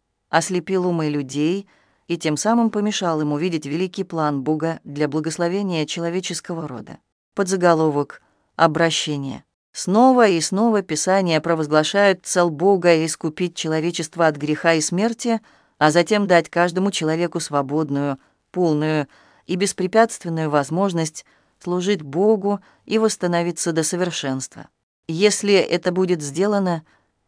ослепил умы людей и тем самым помешал им увидеть великий план Бога для благословения человеческого рода. Подзаголовок «Обращение». Снова и снова Писание провозглашает цель Бога искупить человечество от греха и смерти, а затем дать каждому человеку свободную, полную и беспрепятственную возможность служить Богу и восстановиться до совершенства. Если это будет сделано,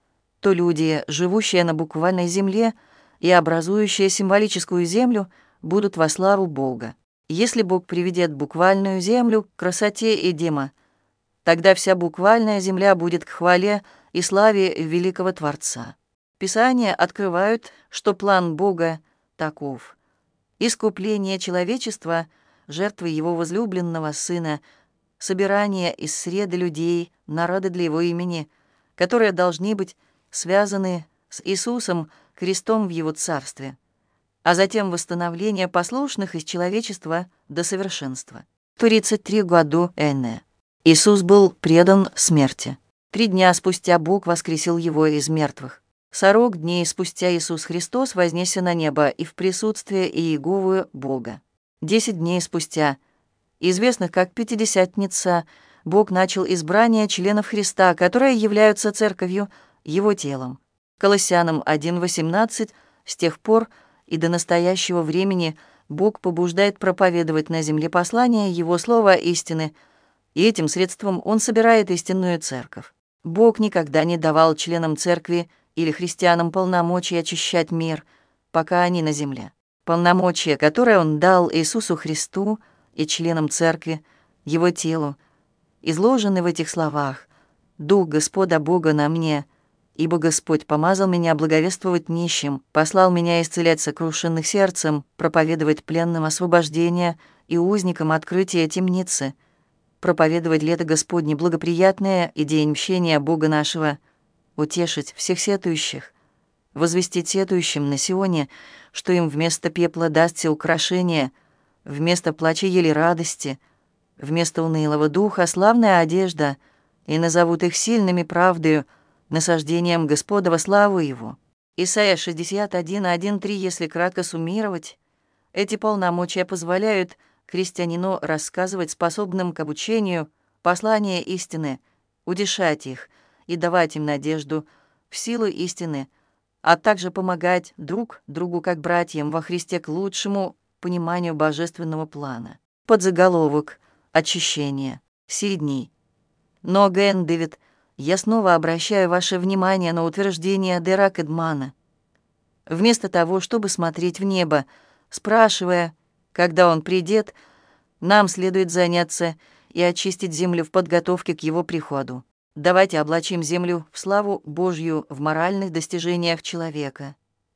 то люди, живущие на буквальной земле и образующие символическую землю, будут во славу Бога. Если Бог приведет буквальную землю к красоте Эдема, тогда вся буквальная земля будет к хвале и славе великого Творца. Писания открывают, что план Бога таков: искупление человечества, жертвы Его возлюбленного Сына, собирание из среды людей, народа для Его имени, которые должны быть связаны с Иисусом, крестом в Его Царстве, а затем восстановление послушных из человечества до совершенства. тридцать три года Энне. Иисус был предан смерти. Три дня спустя Бог воскресил Его из мертвых. Сорок дней спустя Иисус Христос вознесся на небо и в присутствие Иеговы Бога. Десять дней спустя, известных как Пятидесятница, Бог начал избрание членов Христа, которые являются церковью, Его телом. Колоссянам один восемнадцать. С тех пор и до настоящего времени Бог побуждает проповедовать на земле послание Его слова истины, и этим средством Он собирает истинную церковь. Бог никогда не давал членам церкви или христианам полномочий очищать мир, пока они на земле. Полномочия, которые Он дал Иисусу Христу и членам церкви, Его телу, изложены в этих словах: «Дух Господа Бога на мне, ибо Господь помазал меня благовествовать нищим, послал меня исцелять сокрушенных сердцем, проповедовать пленным освобождение и узникам открытие темницы, проповедовать лето Господне благоприятное и день мщения Бога нашего, утешить всех сетующих, возвестить сетующим на Сионе, что им вместо пепла дастся украшение, вместо плача ели радости, вместо унылого духа славная одежда, и назовут их сильными правдою, насаждением Господа во славу Его». Исайя шестьдесят один, один три. Если кратко суммировать, эти полномочия позволяют христианину рассказывать способным к обучению послания истины, утешать их и давать им надежду в силу истины, а также помогать друг другу как братьям во Христе к лучшему пониманию божественного плана. Подзаголовок «Очищение. Семь дней». Но, Ген Дэвид, я снова обращаю ваше внимание на утверждение Дера Кэдмана. Вместо того, чтобы смотреть в небо, спрашивая, когда он придет, нам следует заняться и очистить землю в подготовке к его приходу. Давайте облачим землю в славу Божью в моральных достижениях человека.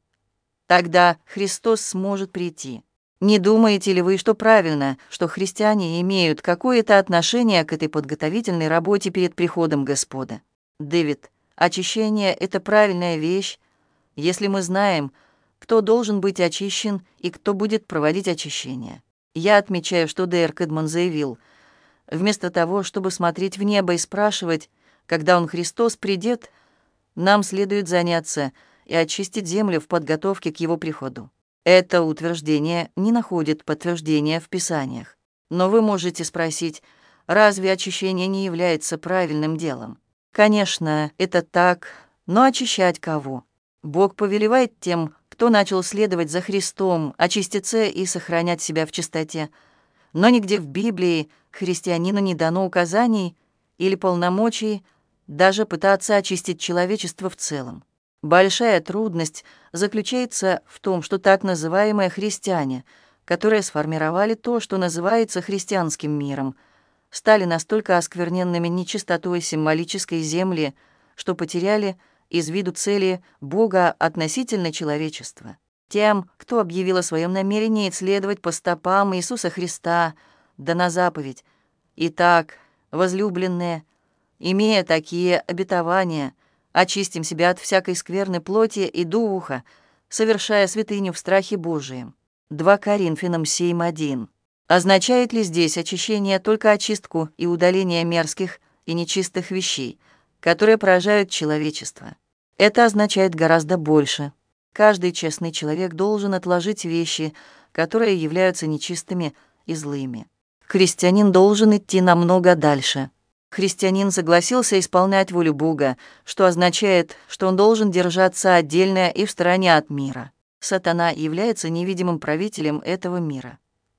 Тогда Христос сможет прийти. Не думаете ли вы, что правильно, что христиане имеют какое-то отношение к этой подготовительной работе перед приходом Господа? Дэвид, очищение — это правильная вещь, если мы знаем, кто должен быть очищен и кто будет проводить очищение. Я отмечаю, что Д Р Кэдман заявил, вместо того, чтобы смотреть в небо и спрашивать, когда Он, Христос, придет, нам следует заняться и очистить землю в подготовке к Его приходу. Это утверждение не находит подтверждения в Писаниях. Но вы можете спросить, разве очищение не является правильным делом? Конечно, это так, но очищать кого? Бог повелевает тем, кто начал следовать за Христом, очиститься и сохранять себя в чистоте. Но нигде в Библии христианину не дано указаний или полномочий даже пытаться очистить человечество в целом. Большая трудность заключается в том, что так называемые христиане, которые сформировали то, что называется христианским миром, стали настолько оскверненными нечистотой символической земли, что потеряли из виду цели Бога относительно человечества. Тем, кто объявил о своем намерении следовать по стопам Иисуса Христа, дана заповедь: «Итак, возлюбленные, имея такие обетования, очистим себя от всякой скверны плоти и духа, совершая святыню в страхе Божием». два Коринфянам семь один. Означает ли здесь очищение только очистку и удаление мерзких и нечистых вещей, которые поражают человечество? Это означает гораздо больше. Каждый честный человек должен отложить вещи, которые являются нечистыми и злыми. Христианин должен идти намного дальше. Христианин согласился исполнять волю Бога, что означает, что он должен держаться отдельно и в стороне от мира. Сатана является невидимым правителем этого мира.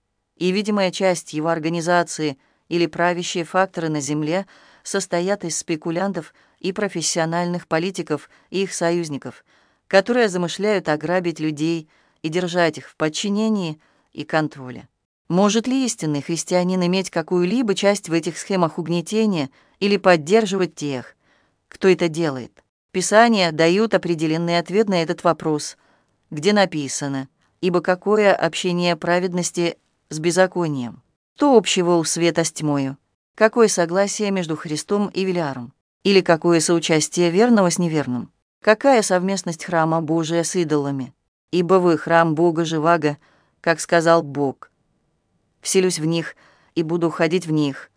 И видимая часть его организации или правящие факторы на земле состоят из спекулянтов и профессиональных политиков и их союзников, которые замышляют ограбить людей и держать их в подчинении и контроле. Может ли истинный христианин иметь какую-либо часть в этих схемах угнетения или поддерживать тех, кто это делает? Писания дают определенный ответ на этот вопрос, где написано: «Ибо какое общение праведности с беззаконием? Что общего у света с тьмою? Какое согласие между Христом и Велиаром? Или какое соучастие верного с неверным? Какая совместность храма Божия с идолами? Ибо вы храм Бога живаго, как сказал Бог. Вселюсь в них и буду ходить в них,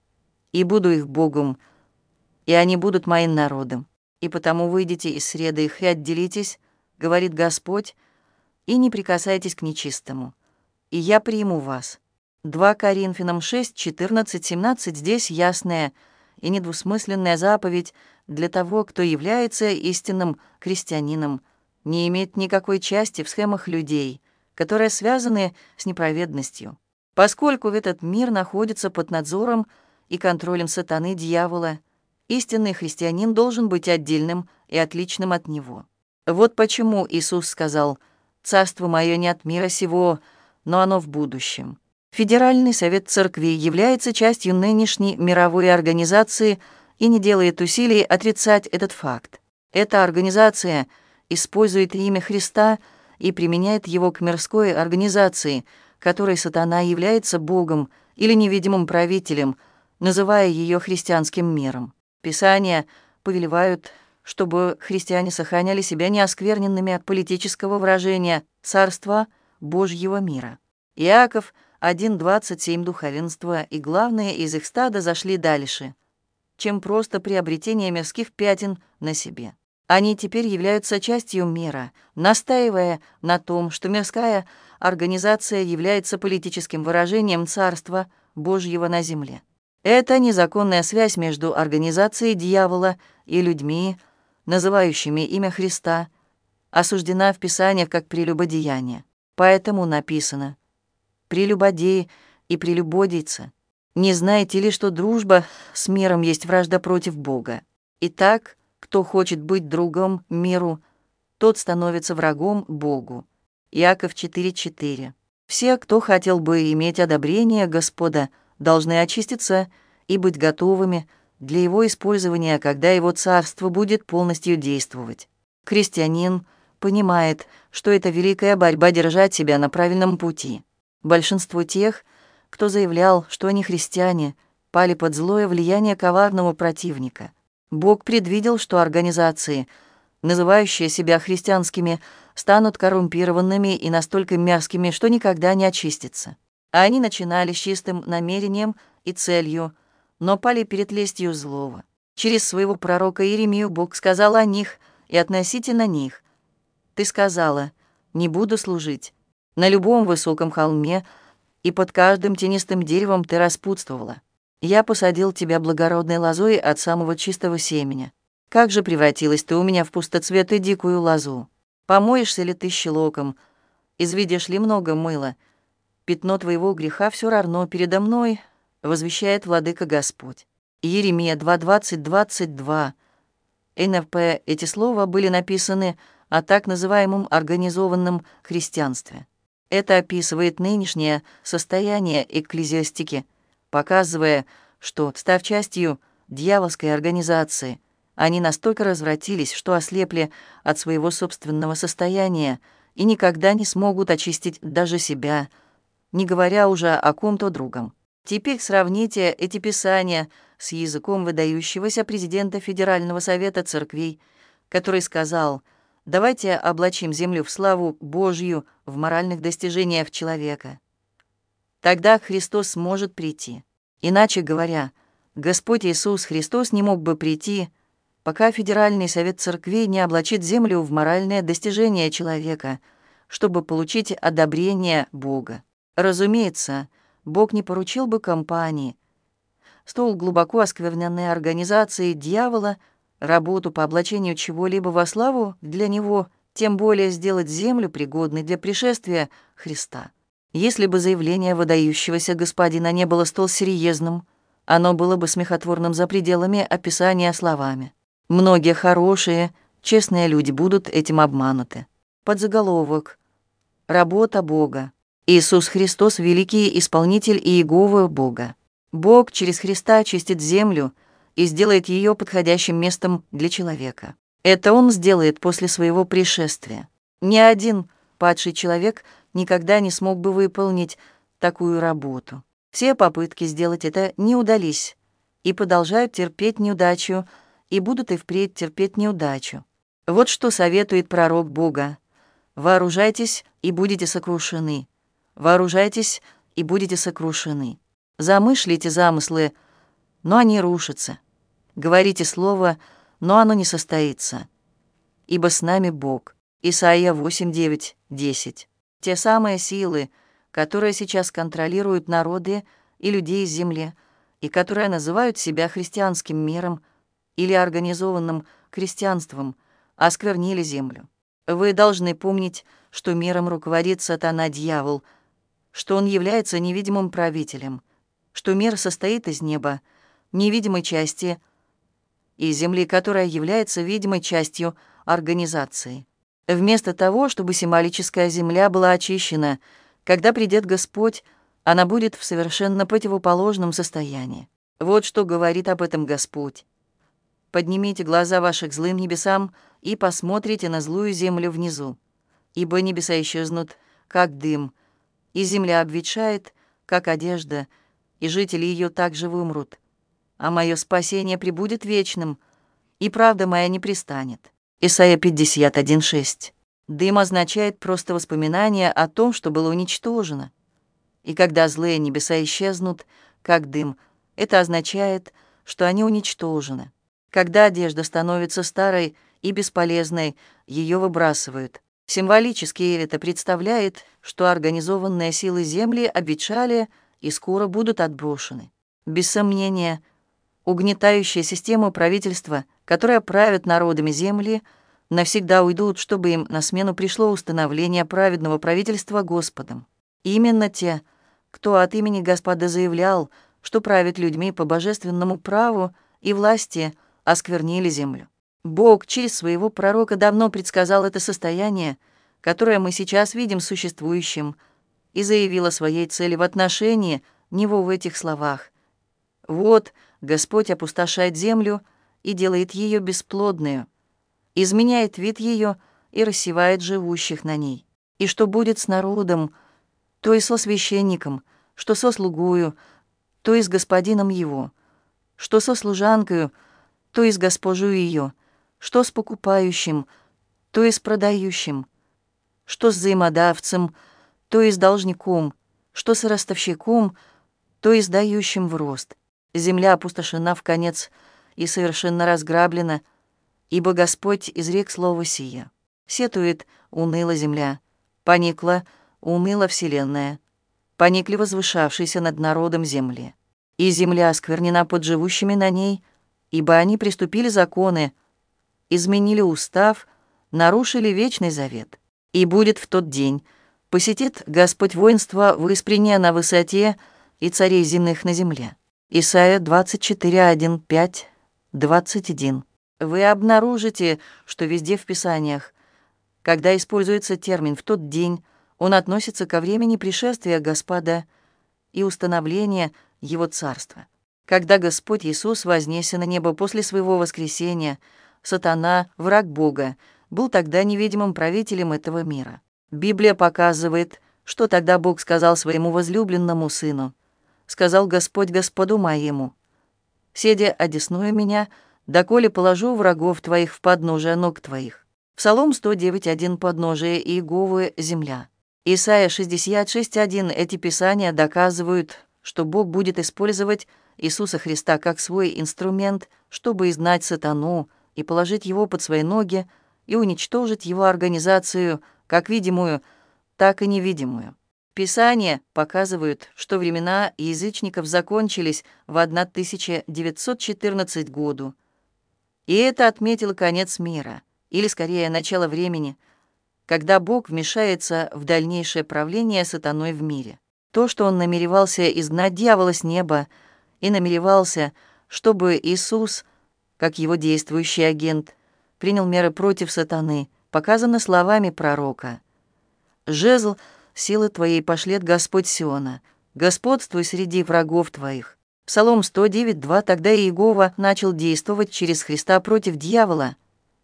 и буду их Богом, и они будут моим народом. И потому выйдите из среды их и отделитесь, говорит Господь, и не прикасайтесь к нечистому, и я приму вас». два Коринфянам шесть, четырнадцать, семнадцать. Здесь ясная и недвусмысленная заповедь для того, кто является истинным христианином, не иметь никакой части в схемах людей, которые связаны с неправедностью. Поскольку этот мир находится под надзором и контролем сатаны, дьявола, истинный христианин должен быть отдельным и отличным от него. Вот почему Иисус сказал: «Царство мое не от мира сего, но оно в будущем». Федеральный совет церкви является частью нынешней мировой организации и не делает усилий отрицать этот факт. Эта организация использует имя Христа и применяет его к мирской организации, которой сатана является Богом или невидимым правителем, называя ее христианским миром. Писания повелевают, чтобы христиане сохраняли себя неоскверненными от политического выражения «царства Божьего мира». Иаков один двадцать семь. Духовенство и главные из их стада зашли дальше, чем просто приобретение мирских пятен на себе. Они теперь являются частью мира, настаивая на том, что мирская организация является политическим выражением Царства Божьего на земле. Это незаконная связь между организацией дьявола и людьми, называющими имя Христа, осуждена в Писаниях как прелюбодеяние. Поэтому написано: «Прелюбодеи и прелюбодейца, не знаете ли, что дружба с миром есть вражда против Бога? Итак, кто хочет быть другом миру, тот становится врагом Богу». Иаков четыре четыре. Все, кто хотел бы иметь одобрение Господа, должны очиститься и быть готовыми для его использования, когда его царство будет полностью действовать. Христианин понимает, что это великая борьба держать себя на правильном пути. Большинство тех, кто заявлял, что они христиане, пали под злое влияние коварного противника. Бог предвидел, что организации, называющие себя христианскими, станут коррумпированными и настолько мерзкими, что никогда не очистятся. А они начинали с чистым намерением и целью, но пали перед лестью злого. Через своего пророка Иеремию Бог сказал о них и относительно них: «Ты сказала: не буду служить. На любом высоком холме и под каждым тенистым деревом ты распутствовала. Я посадил тебя благородной лозой от самого чистого семени. Как же превратилась ты у меня в пустоцвет и дикую лозу? Помоешься ли ты щелоком? Изведешь ли много мыла? Пятно твоего греха все равно передо мной, возвещает владыка Господь». Иеремия два двадцать двадцать два. эн эф пэ эти слова были написаны о так называемом организованном христианстве. Это описывает нынешнее состояние экклезиастики, показывая, что, став частью дьявольской организации, они настолько развратились, что ослепли от своего собственного состояния и никогда не смогут очистить даже себя, не говоря уже о ком-то другом. Теперь сравните эти писания с языком выдающегося президента Федерального совета церквей, который сказал: «Давайте облачим землю в славу Божью в моральных достижениях человека. Тогда Христос сможет прийти». Иначе говоря, Господь Иисус Христос не мог бы прийти, пока Федеральный совет церквей не облачит землю в моральное достижение человека, чтобы получить одобрение Бога. Разумеется, Бог не поручил бы компании, столь глубоко оскверненной организации дьявола, работу по облачению чего-либо во славу для него, тем более сделать землю пригодной для пришествия Христа. Если бы заявление выдающегося господина не было столь серьезным, оно было бы смехотворным за пределами описания словами. Многие хорошие, честные люди будут этим обмануты. Подзаголовок: «Работа Бога. Иисус Христос — великий исполнитель и Иеговы Бога». Бог через Христа очистит землю и сделает ее подходящим местом для человека. Это Он сделает после своего пришествия. Ни один падший человек никогда не смог бы выполнить такую работу. Все попытки сделать это не удались и продолжают терпеть неудачу, и будут и впредь терпеть неудачу. Вот что советует пророк Бога: «Вооружайтесь и будете сокрушены. Вооружайтесь и будете сокрушены. Замышлите замыслы, но они рушатся. Говорите слово, но оно не состоится. Ибо с нами Бог». Исайя восемь девять десять. Те самые силы, которые сейчас контролируют народы и людей земли, и которые называют себя христианским миром или организованным христианством, осквернили землю. Вы должны помнить, что миром руководит сатана-дьявол, что он является невидимым правителем, что мир состоит из неба, невидимой части, и земли, которая является видимой частью организации. Вместо того, чтобы символическая земля была очищена, когда придет Господь, она будет в совершенно противоположном состоянии. Вот что говорит об этом Господь: «Поднимите глаза ваши к злым небесам и посмотрите на злую землю внизу, ибо небеса исчезнут, как дым, и земля обветшает, как одежда, и жители ее также вымрут. А мое спасение пребудет вечным, и правда моя не пристанет». Исайя пятьдесят один шесть. Дым означает просто воспоминание о том, что было уничтожено. И когда злые небеса исчезнут, как дым, это означает, что они уничтожены. Когда одежда становится старой и бесполезной, ее выбрасывают. Символически это представляет, что организованные силы Земли обветшали и скоро будут отброшены. Без сомнения, угнетающая система правительства, которая правит народами земли, навсегда уйдут, чтобы им на смену пришло установление праведного правительства Господом. Именно те, кто от имени Господа заявлял, что правит людьми по божественному праву и власти, осквернили землю. Бог через своего пророка давно предсказал это состояние, которое мы сейчас видим существующим, и заявил о своей цели в отношении него в этих словах. «Вот Господь опустошает землю и делает ее бесплодную, изменяет вид ее и рассевает живущих на ней. И что будет с народом, то и со священником, что со слугою, то и с господином его, что со служанкою, то и с госпожою ее, что с покупающим, то и с продающим, что с взаимодавцем, то и с должником, что с ростовщиком, то и с дающим в рост. Земля опустошена вконец и совершенно разграблена, ибо Господь изрек слово сие. Сетует уныла земля, поникла уныла вселенная, поникли возвышавшиеся над народом земли. И земля осквернена под живущими на ней, ибо они приступили законы, изменили устав, нарушили вечный завет. И будет в тот день, посетит Господь воинство в Исприне на высоте и царей земных на земле». Исайя двадцать четыре, один, пять, двадцать один. Вы обнаружите, что везде в Писаниях, когда используется термин «в тот день», он относится ко времени пришествия Господа и установления Его Царства. Когда Господь Иисус вознесся на небо после своего воскресения, сатана, враг Бога, был тогда невидимым правителем этого мира. Библия показывает, что тогда Бог сказал своему возлюбленному сыну: «Сказал Господь Господу моему: седя одесную меня, доколе положу врагов твоих в подножие ног твоих». Псалом сто девять, один, подножие Иеговы земля. Исайя шестьдесят шесть, один. Эти писания доказывают, что Бог будет использовать Иисуса Христа как свой инструмент, чтобы изгнать сатану и положить его под свои ноги и уничтожить его организацию, как видимую, так и невидимую. Писания показывают, что времена язычников закончились в тысяча девятьсот четырнадцатом году, и это отметило конец мира, или, скорее, начало времени, когда Бог вмешается в дальнейшее правление сатаной в мире. То, что он намеревался изгнать дьявола с неба и намеревался, чтобы Иисус, как его действующий агент, принял меры против сатаны, показано словами пророка: «Жезл силы твоей пошлет Господь Сиона, господствуй среди врагов твоих». Псалом сто девять, два. Тогда Иегова начал действовать через Христа против дьявола,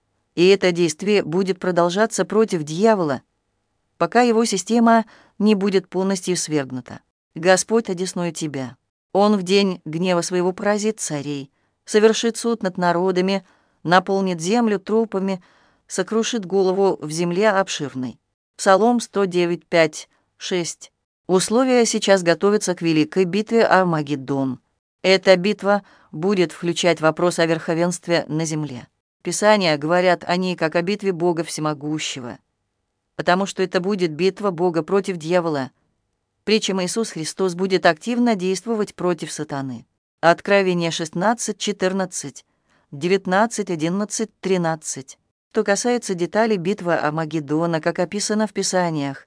и это действие будет продолжаться против дьявола, пока его система не будет полностью свергнута. Господь одесную тебя. Он в день гнева своего поразит царей, совершит суд над народами, наполнит землю трупами, сокрушит голову в земле обширной. Псалом сто девять, пять, шесть. Условия сейчас готовятся к великой битве Армагеддон. Эта битва будет включать вопрос о верховенстве на земле. Писания говорят о ней как о битве Бога Всемогущего, потому что это будет битва Бога против дьявола, причем Иисус Христос будет активно действовать против сатаны. Откровение шестнадцать, четырнадцать, девятнадцать, одиннадцать, тринадцать. Что касается деталей битвы Армагеддона, как описано в Писаниях,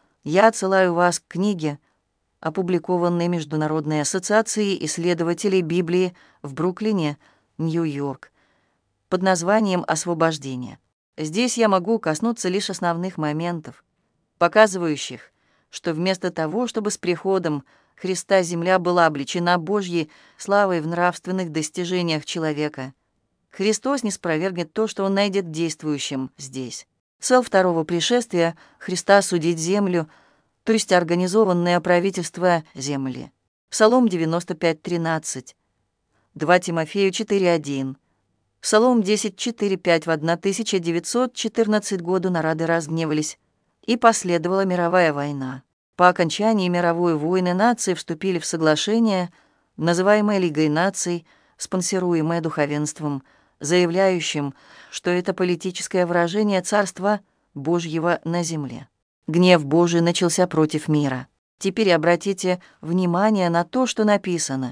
я отсылаю вас к книге, опубликованной Международной ассоциацией исследователей Библии в Бруклине, Нью-Йорк, под названием «Освобождение». Здесь я могу коснуться лишь основных моментов, показывающих, что вместо того, чтобы с приходом Христа земля была облечена Божьей славой в нравственных достижениях человека, Христос не спровергнет то, что Он найдет действующим здесь. Цель второго пришествия Христа — судить землю, то есть организованное правительство земли. Псалом девяносто пять, тринадцать. два Тимофею четыре, один. Псалом десять, четыре, пять. В тысяча девятьсот четырнадцатом году народы разгневались, и последовала мировая война. По окончании мировой войны нации вступили в соглашение, называемое Лигой наций, спонсируемое духовенством, заявляющим, что это политическое выражение Царства Божьего на земле. Гнев Божий начался против мира. Теперь обратите внимание на то, что написано: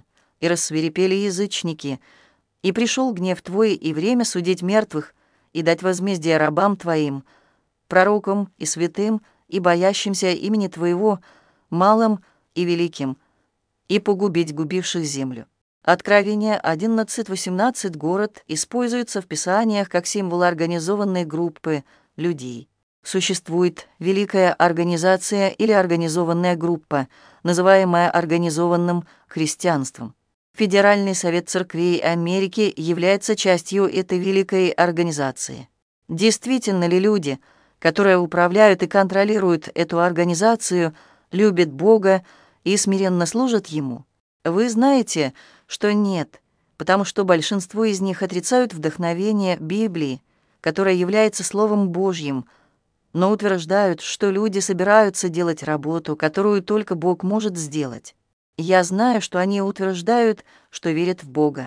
и рассвирепели язычники, и пришел гнев Твой, и время судить мертвых, и дать возмездие рабам Твоим, пророкам и святым, и боящимся имени Твоего, малым и великим, и погубить губивших землю». Откровение одиннадцать восемнадцать город используется в Писаниях как символ организованной группы людей. Существует великая организация или организованная группа, называемая организованным христианством. Федеральный совет церквей Америки является частью этой великой организации. Действительно ли люди, которые управляют и контролируют эту организацию, любят Бога и смиренно служат Ему? Вы знаете, что нет, потому что большинство из них отрицают вдохновение Библии, которое является Словом Божьим, но утверждают, что люди собираются делать работу, которую только Бог может сделать. Я знаю, что они утверждают, что верят в Бога.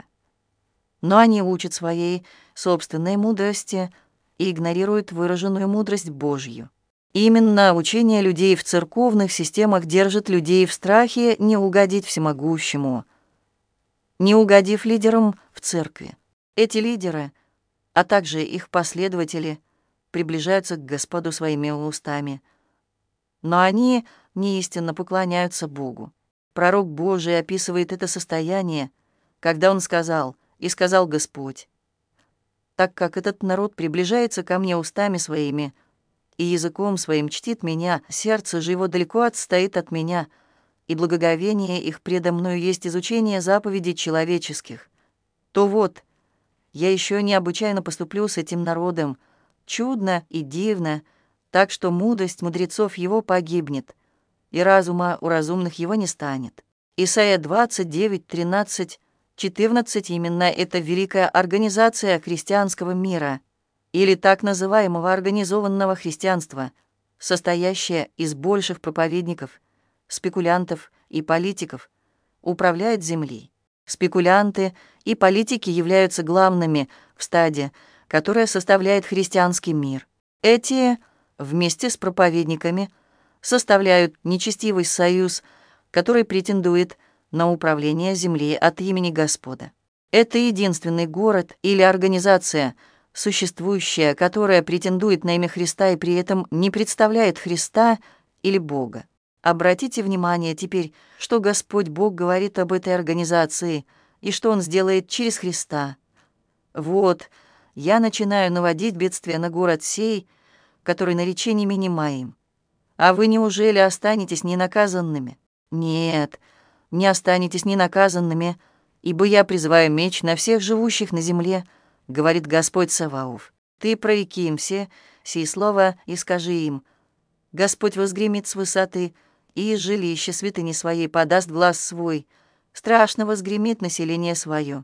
Но они учат своей собственной мудрости и игнорируют выраженную мудрость Божью. Именно учение людей в церковных системах держит людей в страхе не угодить всемогущему, не угодив лидерам в церкви. Эти лидеры, а также их последователи, приближаются к Господу своими устами, но они неистинно поклоняются Богу. Пророк Божий описывает это состояние, когда он сказал: «И сказал Господь, так как этот народ приближается ко мне устами своими и языком своим чтит меня, сердце же его далеко отстоит от меня, и благоговение их предо мною есть изучение заповедей человеческих, то вот, я еще необычайно поступлю с этим народом, чудно и дивно, так что мудрость мудрецов его погибнет, и разума у разумных его не станет». Исайя двадцать девять, тринадцать, четырнадцать именно эта великая организация христианского мира, или так называемого организованного христианства, состоящая из больших проповедников, спекулянтов и политиков, управляет землей. Спекулянты и политики являются главными в стаде, которое составляет христианский мир. Эти, вместе с проповедниками, составляют нечестивый союз, который претендует на управление землей от имени Господа. Это единственный город или организация, существующая, которая претендует на имя Христа и при этом не представляет Христа или Бога. Обратите внимание теперь, что Господь Бог говорит об этой организации и что Он сделает через Христа. «Вот, я начинаю наводить бедствие на город сей, который наречениями не моим. А вы неужели останетесь ненаказанными? Нет, не останетесь ненаказанными, ибо я призываю меч на всех живущих на земле, говорит Господь Саваоф. Ты прореки им все сии слова и скажи им: Господь возгремит с высоты, и из жилища святыни своей подаст глас свой, страшно возгремит население свое,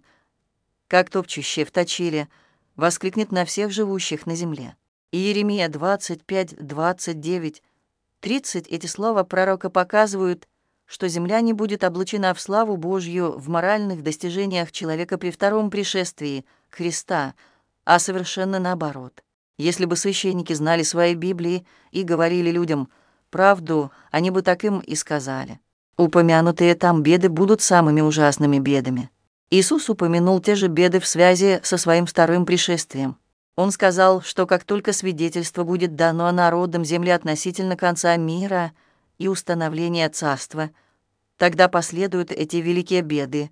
как топчущее в точиле, воскликнет на всех живущих на земле». Иеремия двадцать пять, двадцать девять, тридцать эти слова пророка показывают, что земля не будет облачена в славу Божью в моральных достижениях человека при втором пришествии Христа, а совершенно наоборот. Если бы священники знали свои Библии и говорили людям правду, они бы так им и сказали. Упомянутые там беды будут самыми ужасными бедами. Иисус упомянул те же беды в связи со своим вторым пришествием. Он сказал, что как только свидетельство будет дано народам земли относительно конца мира и установления царства, тогда последуют эти великие беды,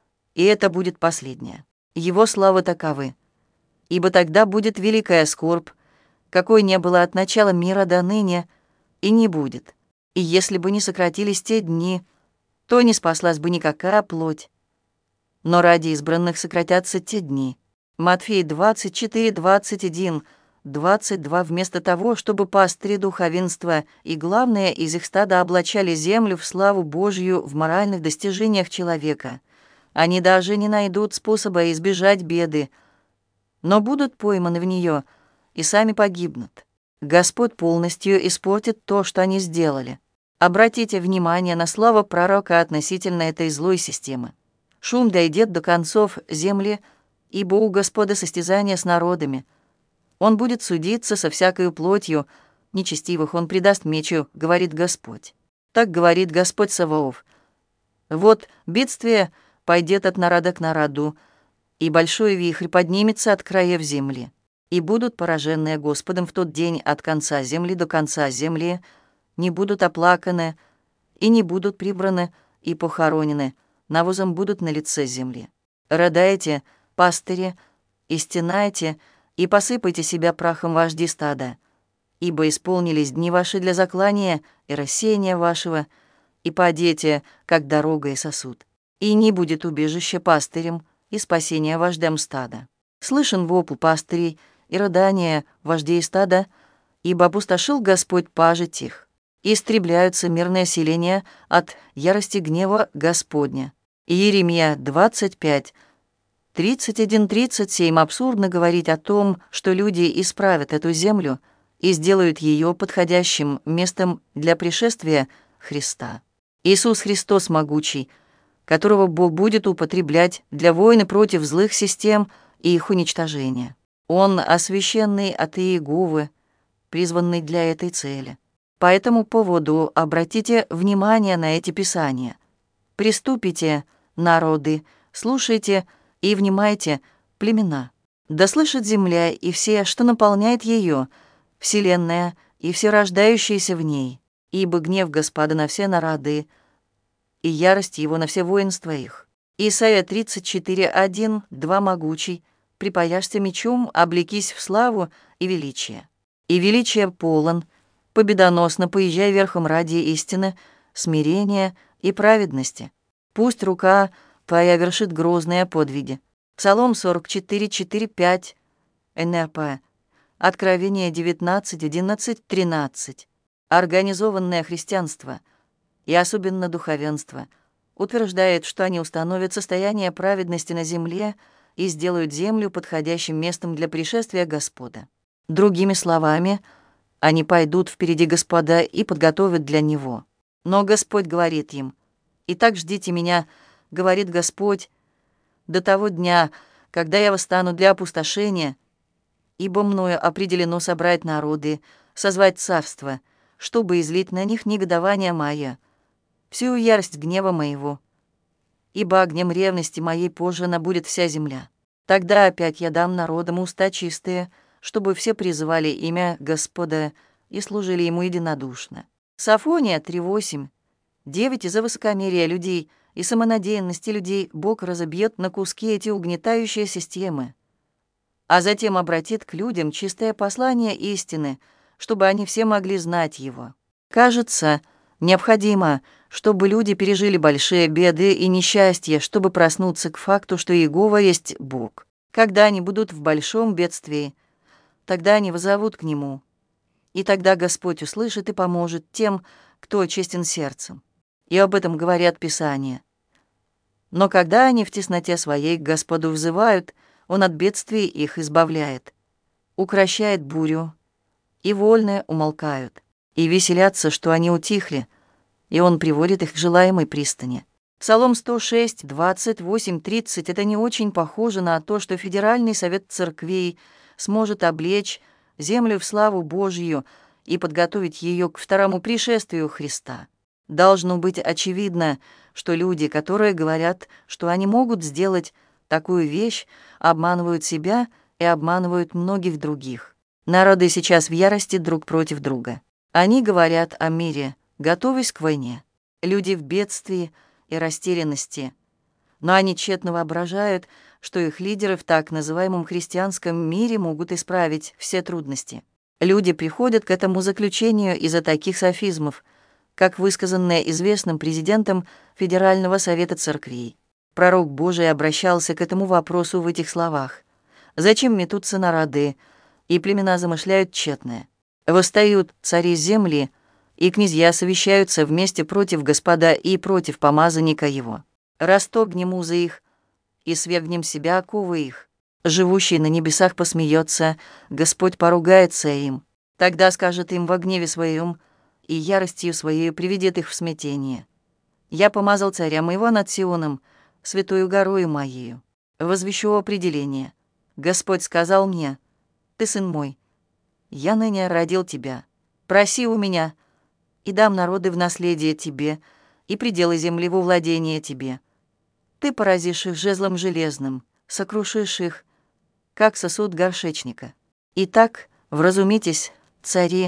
и это будет последнее. Его слова таковы: «Ибо тогда будет великая скорбь, какой не было от начала мира до ныне, и не будет. И если бы не сократились те дни, то не спаслась бы никакая плоть. Но ради избранных сократятся те дни». Матфей двадцать четыре, двадцать один, двадцать два. Вместо того, чтобы пастыри духовенства и главное из их стада облачали землю в славу Божью в моральных достижениях человека, они даже не найдут способа избежать беды, но будут пойманы в нее и сами погибнут. Господь полностью испортит то, что они сделали. Обратите внимание на слова пророка относительно этой злой системы. «Шум дойдет до концов земли, ибо у Господа состязание с народами. Он будет судиться со всякою плотью, нечестивых он предаст мечу, говорит Господь». Так говорит Господь Саваоф. Вот бедствие пойдет от народа к народу, и большой вихрь поднимется от краев земли, и будут пораженные Господом в тот день от конца земли до конца земли, не будут оплаканы, и не будут прибраны и похоронены, навозом будут на лице земли. Рыдайте, пастыри, и стенайте, и посыпайте себя прахом вожди стада, ибо исполнились дни ваши для заклания и рассеяния вашего, и падете, как дорога и сосуд, и не будет убежища пастырям и спасения вождям стада. Слышен вопль пастырей и рыдание вождей стада, ибо опустошил Господь пажить их, и истребляются мирное селение от ярости гнева Господня. Иеремия двадцать пять, тридцать один тридцать семь. Абсурдно говорить о том, что люди исправят эту землю и сделают ее подходящим местом для пришествия Христа. Иисус Христос могучий, которого Бог будет употреблять для войны против злых систем и их уничтожения. Он освященный от Иеговы, призванный для этой цели. По этому поводу обратите внимание на эти писания. «Приступите, народы, слушайте и внимайте, племена. Да слышит земля и все, что наполняет ее, вселенная и все рождающиеся в ней, ибо гнев Господа на все народы, и ярость его на все воинства их». Исайя тридцать четыре один, два могучий, «Припаяшься мечом, облекись в славу и величие. И величие полон, победоносно поезжай верхом ради истины, смирения и праведности. Пусть рука твоя вершит грозные подвиги». Псалом сорок четыре четыре пять, эн эр пэ. Откровение девятнадцать одиннадцать тринадцать. Организованное христианство, и особенно духовенство, утверждает, что они установят состояние праведности на земле и сделают землю подходящим местом для пришествия Господа. Другими словами, они пойдут впереди Господа и подготовят для Него. Но Господь говорит им: «Итак ждите меня, — говорит Господь, — до того дня, когда я восстану для опустошения, ибо мною определено собрать народы, созвать царство, чтобы излить на них негодование мое, всю ярость гнева моего, ибо огнем ревности моей пожжена будет вся земля. Тогда опять я дам народам уста чистые, чтобы все призывали имя Господа и служили Ему единодушно». Софония три восемь. «Девять из-за высокомерия людей и самонадеянности людей Бог разобьет на куски эти угнетающие системы, а затем обратит к людям чистое послание истины, чтобы они все могли знать его». Кажется, необходимо, чтобы люди пережили большие беды и несчастья, чтобы проснуться к факту, что Иегова есть Бог. Когда они будут в большом бедствии, тогда они воззовут к Нему, и тогда Господь услышит и поможет тем, кто честен сердцем. И об этом говорят Писания. Но когда они в тесноте своей к Господу взывают, Он от бедствий их избавляет, укрощает бурю, и вольные умолкают, и веселятся, что они утихли, и Он приводит их к желаемой пристани. Псалом сто шесть, двадцать восемь, тридцать. Это не очень похоже на то, что Федеральный совет церквей сможет облечь землю в славу Божью и подготовить ее к второму пришествию Христа. Должно быть очевидно, что люди, которые говорят, что они могут сделать такую вещь, обманывают себя и обманывают многих других. Народы сейчас в ярости друг против друга. Они говорят о мире, готовясь к войне. Люди в бедствии и растерянности. Но они тщетно воображают, что их лидеры в так называемом христианском мире могут исправить все трудности. Люди приходят к этому заключению из-за таких софизмов, как высказанные известным президентом Федерального совета церквей. Пророк Божий обращался к этому вопросу в этих словах: «Зачем метутся народы, и племена замышляют тщетное? Восстают цари земли, и князья совещаются вместе против Господа и против помазанника его. Растогнем узы их, и свергнем себя оковы их. Живущий на небесах посмеется, Господь поругается им. Тогда скажет им во гневе своем, и яростью своей приведет их в смятение. Я помазал царя моего над Сионом, святою горою моею. Возвещу определение. Господь сказал мне: ты сын мой, я ныне родил тебя. Проси у меня, и дам народы в наследие тебе, и пределы земли во владение тебе. Ты поразишь их жезлом железным, сокрушишь их, как сосуд горшечника. Итак, вразумитесь, цари,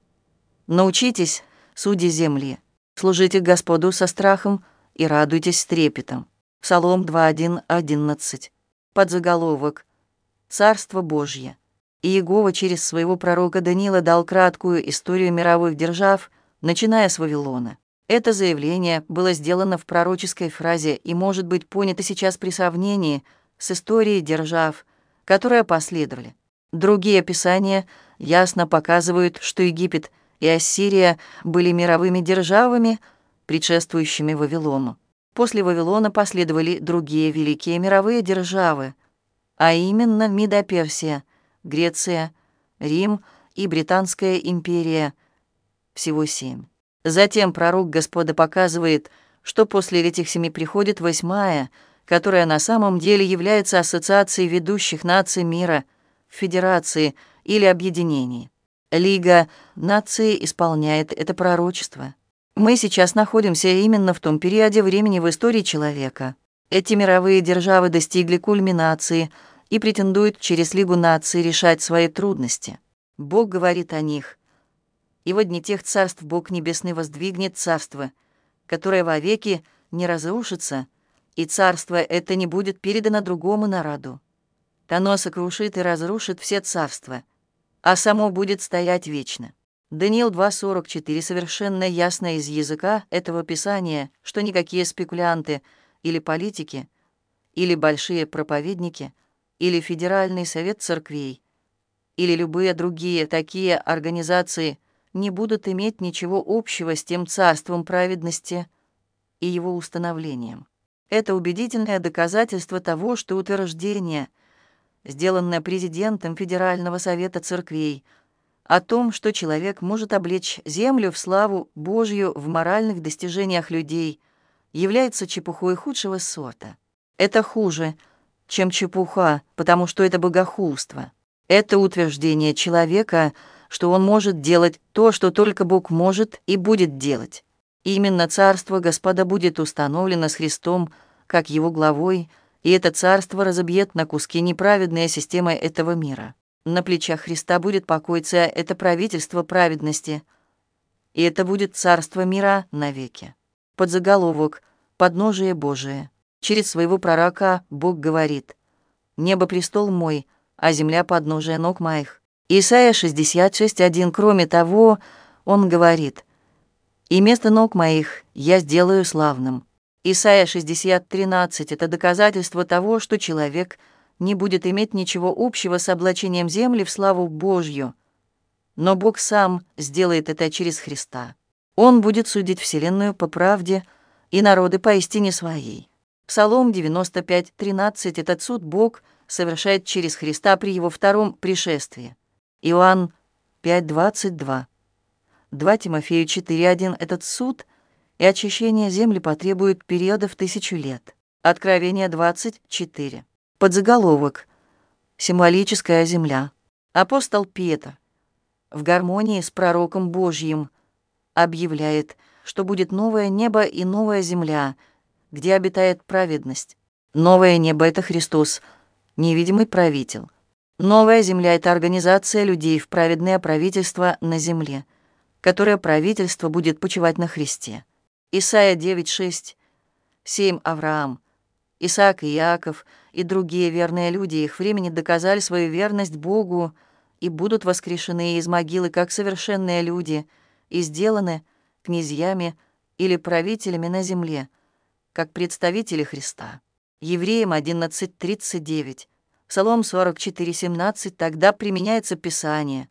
научитесь, судьи земли, служите Господу со страхом и радуйтесь с трепетом. Псалом два, один, одиннадцать. Подзаголовок: Царство Божье. И Иегова через своего пророка Даниила дал краткую историю мировых держав, начиная с Вавилона. Это заявление было сделано в пророческой фразе и может быть понято сейчас при сравнении с историей держав, которые последовали. Другие описания ясно показывают, что Египет и Ассирия были мировыми державами, предшествующими Вавилону. После Вавилона последовали другие великие мировые державы, а именно Мидо-Персия, Греция, Рим и Британская империя, всего семь. Затем пророк Господа показывает, что после этих семи приходит восьмая, которая на самом деле является ассоциацией ведущих наций мира, федерации или объединений. Лига наций исполняет это пророчество. Мы сейчас находимся именно в том периоде времени в истории человека. Эти мировые державы достигли кульминации и претендуют через Лигу наций решать свои трудности. Бог говорит о них: «И во дни тех царств Бог Небесный воздвигнет царство, которое вовеки не разрушится, и царство это не будет передано другому народу. Оно сокрушит и разрушит все царства, а само будет стоять вечно». Даниил два сорок четыре совершенно ясно из языка этого писания, что никакие спекулянты или политики, или большие проповедники, или Федеральный совет церквей, или любые другие такие организации не будут иметь ничего общего с тем царством праведности и его установлением. Это убедительное доказательство того, что утверждение, сделанное президентом Федерального совета церквей, о том, что человек может облечь землю в славу Божью в моральных достижениях людей, является чепухой худшего сорта. Это хуже, чем чепуха, потому что это богохульство. Это утверждение человека, что он может делать то, что только Бог может и будет делать. Именно царство Господа будет установлено с Христом как его главой, и это царство разобьет на куски неправедные системы этого мира. На плечах Христа будет покоиться это правительство праведности, и это будет царство мира навеки. Подзаголовок: подножие Божие. Через своего пророка Бог говорит: «Небо — престол мой, а земля — подножие ног моих». Исайя шестьдесят шесть один. Кроме того, он говорит: «И место ног моих я сделаю славным». Исайя шестьдесят тринадцать. Это доказательство того, что человек не будет иметь ничего общего с облачением земли в славу Божью, но Бог сам сделает это через Христа. Он будет судить вселенную по правде и народы поистине своей. Псалом девяносто пять тринадцать. Этот суд Бог совершает через Христа при его втором пришествии. Иоанн пять двадцать два. два Тимофею четыре один. Этот суд и очищение земли потребует периодов тысячу лет. Откровение двадцать четыре. Подзаголовок: символическая земля. Апостол Петр в гармонии с пророком Божьим объявляет, что будет новое небо и новая земля, где обитает праведность. Новое небо — это Христос, невидимый правитель. Новая земля — это организация людей в праведное правительство на земле, которое правительство будет почивать на Христе. Исайя девять шесть, семь Авраам, Исаак и Иаков и другие верные люди их времени доказали свою верность Богу и будут воскрешены из могилы как совершенные люди и сделаны князьями или правителями на земле, как представители Христа. Евреям одиннадцать тридцать девять, Псалом сорок четыре семнадцать. Тогда применяется Писание: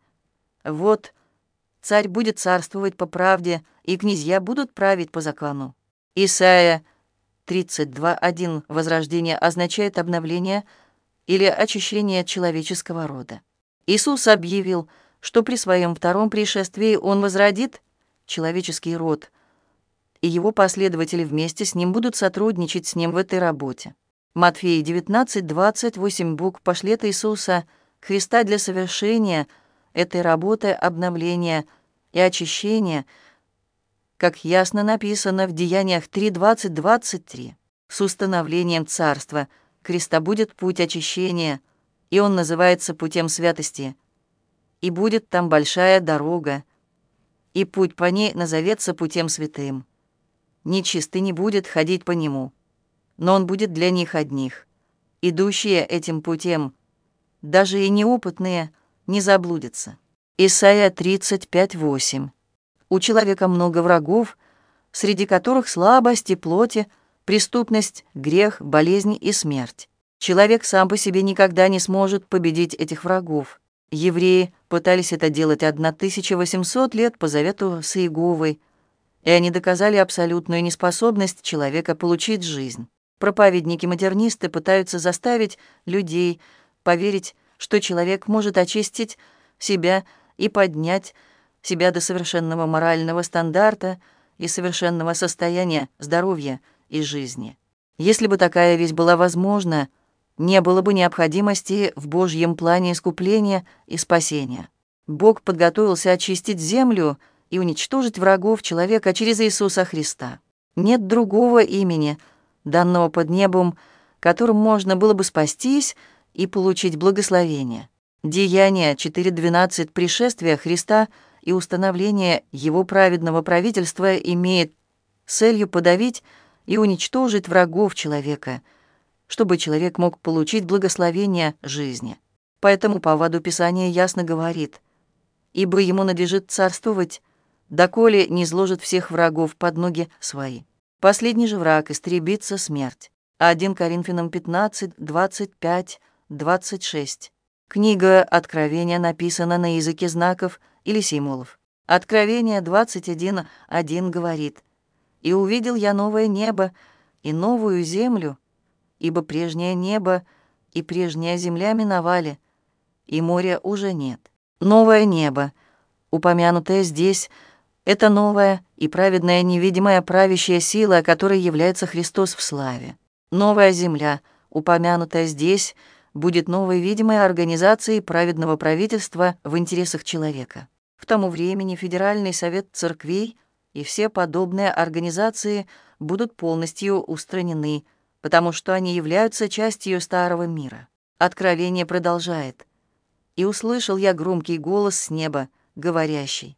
«Вот царь будет царствовать по правде, и князья будут править по закону». Исайя тридцать два один. Возрождение означает обновление или очищение человеческого рода. Иисус объявил, что при своем втором пришествии Он возродит человеческий род, и Его последователи вместе с Ним будут сотрудничать с Ним в этой работе. Матфея девятнадцать двадцать восемь. Бог пошлет Иисуса Христа для совершения этой работы обновления и очищения, как ясно написано в Деяниях три двадцать двадцать три. с установлением царства креста будет путь очищения, и он называется путем святости. И будет там большая дорога, и путь по ней назовется путем святым. Нечистый не будет ходить по нему, но он будет для них одних. Идущие этим путем, даже и неопытные, не заблудятся. Исайя тридцать пять восемь. У человека много врагов, среди которых слабость и плоти, преступность, грех, болезнь и смерть. Человек сам по себе никогда не сможет победить этих врагов. Евреи пытались это делать тысяча восемьсот лет по завету с Иеговой, и они доказали абсолютную неспособность человека получить жизнь. Проповедники-модернисты пытаются заставить людей поверить, что человек может очистить себя и поднять себя до совершенного морального стандарта и совершенного состояния здоровья и жизни. Если бы такая вещь была возможна, не было бы необходимости в Божьем плане искупления и спасения. Бог подготовился очистить землю и уничтожить врагов человека через Иисуса Христа. Нет другого имени, данного под небом, которым можно было бы спастись и получить благословение. Деяния четыре двенадцать пришествия Христа и установление Его праведного правительства имеет целью подавить и уничтожить врагов человека, чтобы человек мог получить благословение жизни. По этому поводу Писание ясно говорит: «Ибо ему надлежит царствовать, доколе не изложит всех врагов под ноги свои». Последний же враг истребится смерть. первое Коринфянам пятнадцать двадцать пять двадцать шесть. Книга Откровения написана на языке знаков или символов. Откровение двадцать один один говорит: «И увидел я новое небо и новую землю, ибо прежнее небо и прежняя земля миновали, и моря уже нет». Новое небо, упомянутое здесь, это новая и праведная невидимая правящая сила, которой является Христос в славе. Новая земля, упомянутая здесь, будет новой видимой организацией праведного правительства в интересах человека. К тому времени Федеральный совет церквей и все подобные организации будут полностью устранены, потому что они являются частью старого мира. Откровение продолжает: «И услышал я громкий голос с неба, говорящий: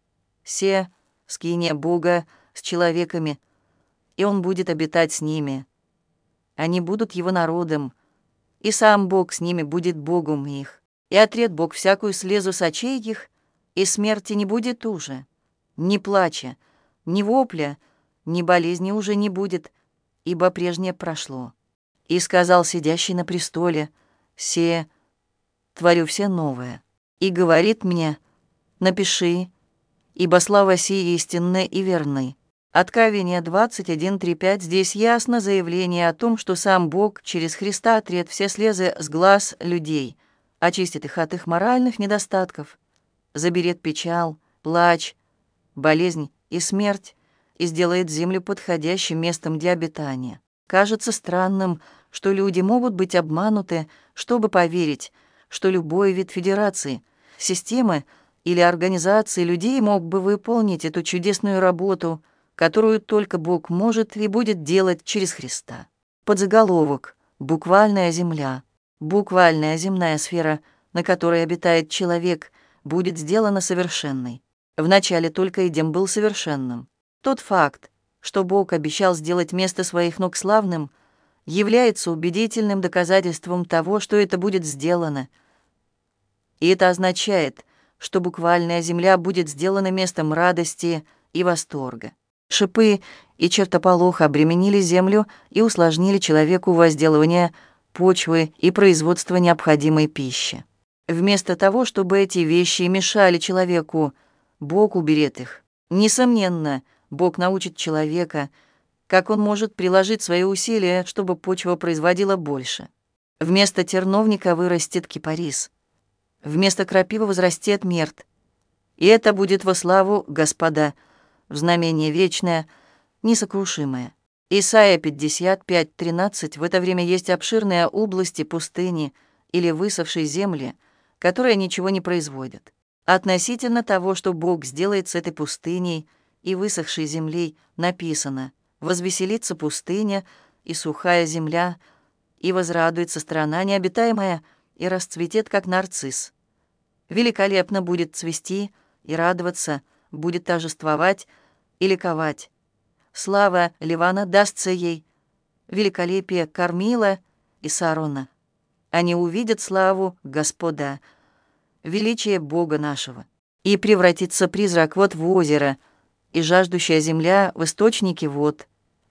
се скиния Бога с человеками, и Он будет обитать с ними. Они будут Его народом, и сам Бог с ними будет Богом их. И отрет Бог всякую слезу с очей их, и смерти не будет уже, ни плача, ни вопля, ни болезни уже не будет, ибо прежнее прошло. И сказал сидящий на престоле: се творю все новое. И говорит мне: напиши, ибо слова сии истинны и верны». Откровение двадцать один три пять. Здесь ясно заявление о том, что сам Бог через Христа отрет все слезы с глаз людей, очистит их от их моральных недостатков, заберет печаль, плач, болезнь и смерть и сделает землю подходящим местом для обитания. Кажется странным, что люди могут быть обмануты, чтобы поверить, что любой вид федерации, системы или организации людей мог бы выполнить эту чудесную работу, которую только Бог может и будет делать через Христа. Подзаголовок: «Буквальная земля». Буквальная земная сфера, на которой обитает человек, будет сделана совершенной. Вначале только Эдем был совершенным. Тот факт, что Бог обещал сделать место своих ног славным, является убедительным доказательством того, что это будет сделано. И это означает, что буквальная земля будет сделана местом радости и восторга. Шипы и чертополох обременили землю и усложнили человеку возделывание почвы и производство необходимой пищи. Вместо того, чтобы эти вещи мешали человеку, Бог уберет их. Несомненно, Бог научит человека, как он может приложить свои усилия, чтобы почва производила больше. Вместо терновника вырастет кипарис. Вместо крапивы возрастет мирт. И это будет во славу Господа, в знамение вечное, несокрушимое. Исайя пятьдесят пять тринадцать. В это время есть обширные области пустыни или высохшей земли, которые ничего не производят. Относительно того, что Бог сделает с этой пустыней и высохшей землей, написано: «Возвеселится пустыня, и сухая земля, и возрадуется страна необитаемая, и расцветет, как нарцисс. Великолепно будет цвести и радоваться, будет торжествовать и ликовать. Слава Ливана дастся ей, великолепие Кармила и Сарона. Они увидят славу Господа, величие Бога нашего. И превратится призрак вод в озеро, и жаждущая земля в источники вод.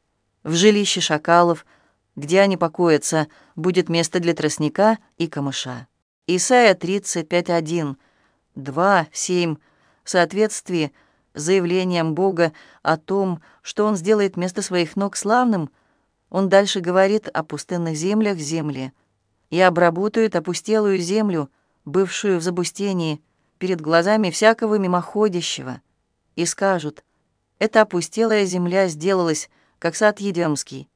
В жилище шакалов, где они покоятся, будет место для тростника и камыша. Исайя тридцать пять один, два, семь, в соответствии с заявлением Бога о том, что Он сделает место своих ног славным, Он дальше говорит о пустынных землях земли и обработает опустелую землю, бывшую в запустении, перед глазами всякого мимоходящего, и скажут: «Эта опустелая земля сделалась, как сад Едемский,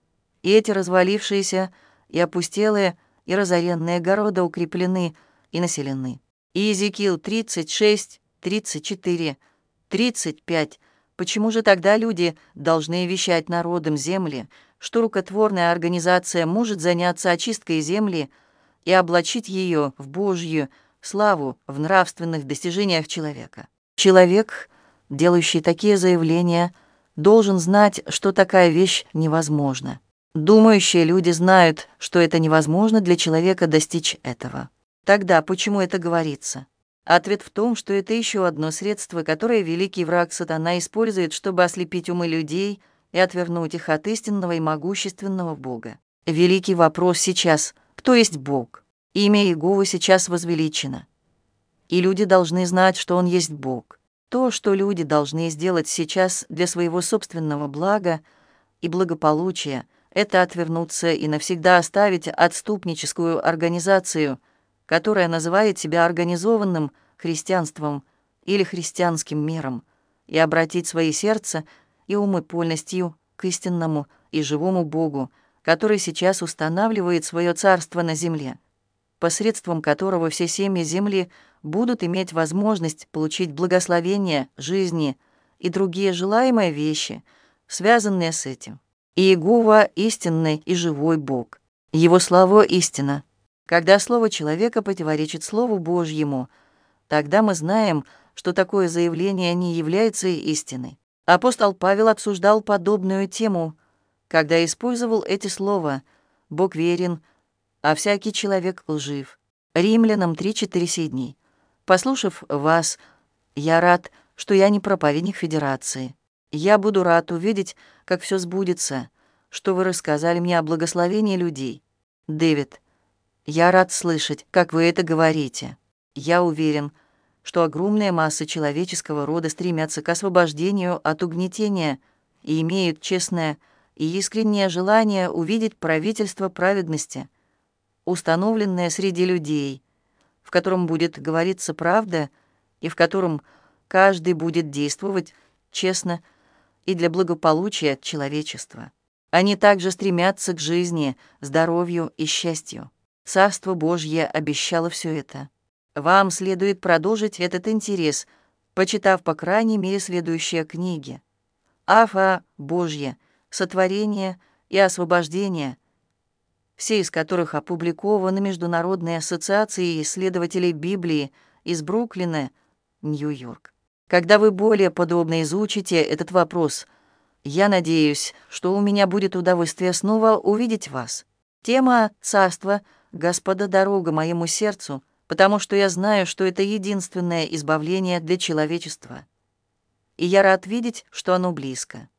и эти развалившиеся и опустелые и разоренные города укреплены и населены». И Иезекииль тридцать шесть, тридцать четыре, тридцать пять. Почему же тогда люди должны вещать народам земли, что рукотворная организация может заняться очисткой земли и облачить ее в Божью славу в нравственных достижениях человека? Человек, делающий такие заявления, должен знать, что такая вещь невозможна. Думающие люди знают, что это невозможно для человека достичь этого. Тогда почему это говорится? Ответ в том, что это еще одно средство, которое великий враг сатана использует, чтобы ослепить умы людей и отвернуть их от истинного и могущественного Бога. Великий вопрос сейчас: кто есть Бог? Имя Иеговы сейчас возвеличено. И люди должны знать, что Он есть Бог. То, что люди должны сделать сейчас для своего собственного блага и благополучия, это отвернуться и навсегда оставить отступническую организацию, которая называет себя организованным христианством или христианским миром, и обратить свои сердца и умы полностью к истинному и живому Богу, который сейчас устанавливает свое царство на земле, посредством которого все семьи земли будут иметь возможность получить благословение жизни и другие желаемые вещи, связанные с этим. И Иегова — истинный и живой Бог. Его слово — истина. Когда слово человека противоречит Слову Божьему, тогда мы знаем, что такое заявление не является истиной. Апостол Павел обсуждал подобную тему, когда использовал эти слова: «Бог верен, а всякий человек лжив». Римлянам три четыре семь. Послушав вас, я рад, что я не проповедник Федерации. Я буду рад увидеть, как все сбудется, что вы рассказали мне о благословении людей. Дэвид, я рад слышать, как вы это говорите. Я уверен, что огромные массы человеческого рода стремятся к освобождению от угнетения и имеют честное и искреннее желание увидеть правительство праведности, установленное среди людей, в котором будет говориться правда и в котором каждый будет действовать честно и для благополучия человечества. Они также стремятся к жизни, здоровью и счастью. Царство Божье обещало все это. Вам следует продолжить этот интерес, почитав по крайней мере следующие книги: «Арфа Божья», «Сотворение» и «Освобождение», все из которых опубликованы Международной ассоциацией исследователей Библии из Бруклина, Нью-Йорк. Когда вы более подробно изучите этот вопрос, я надеюсь, что у меня будет удовольствие снова увидеть вас. Тема «Царство Господа дорога моему сердцу», потому что я знаю, что это единственное избавление для человечества. И я рад видеть, что оно близко.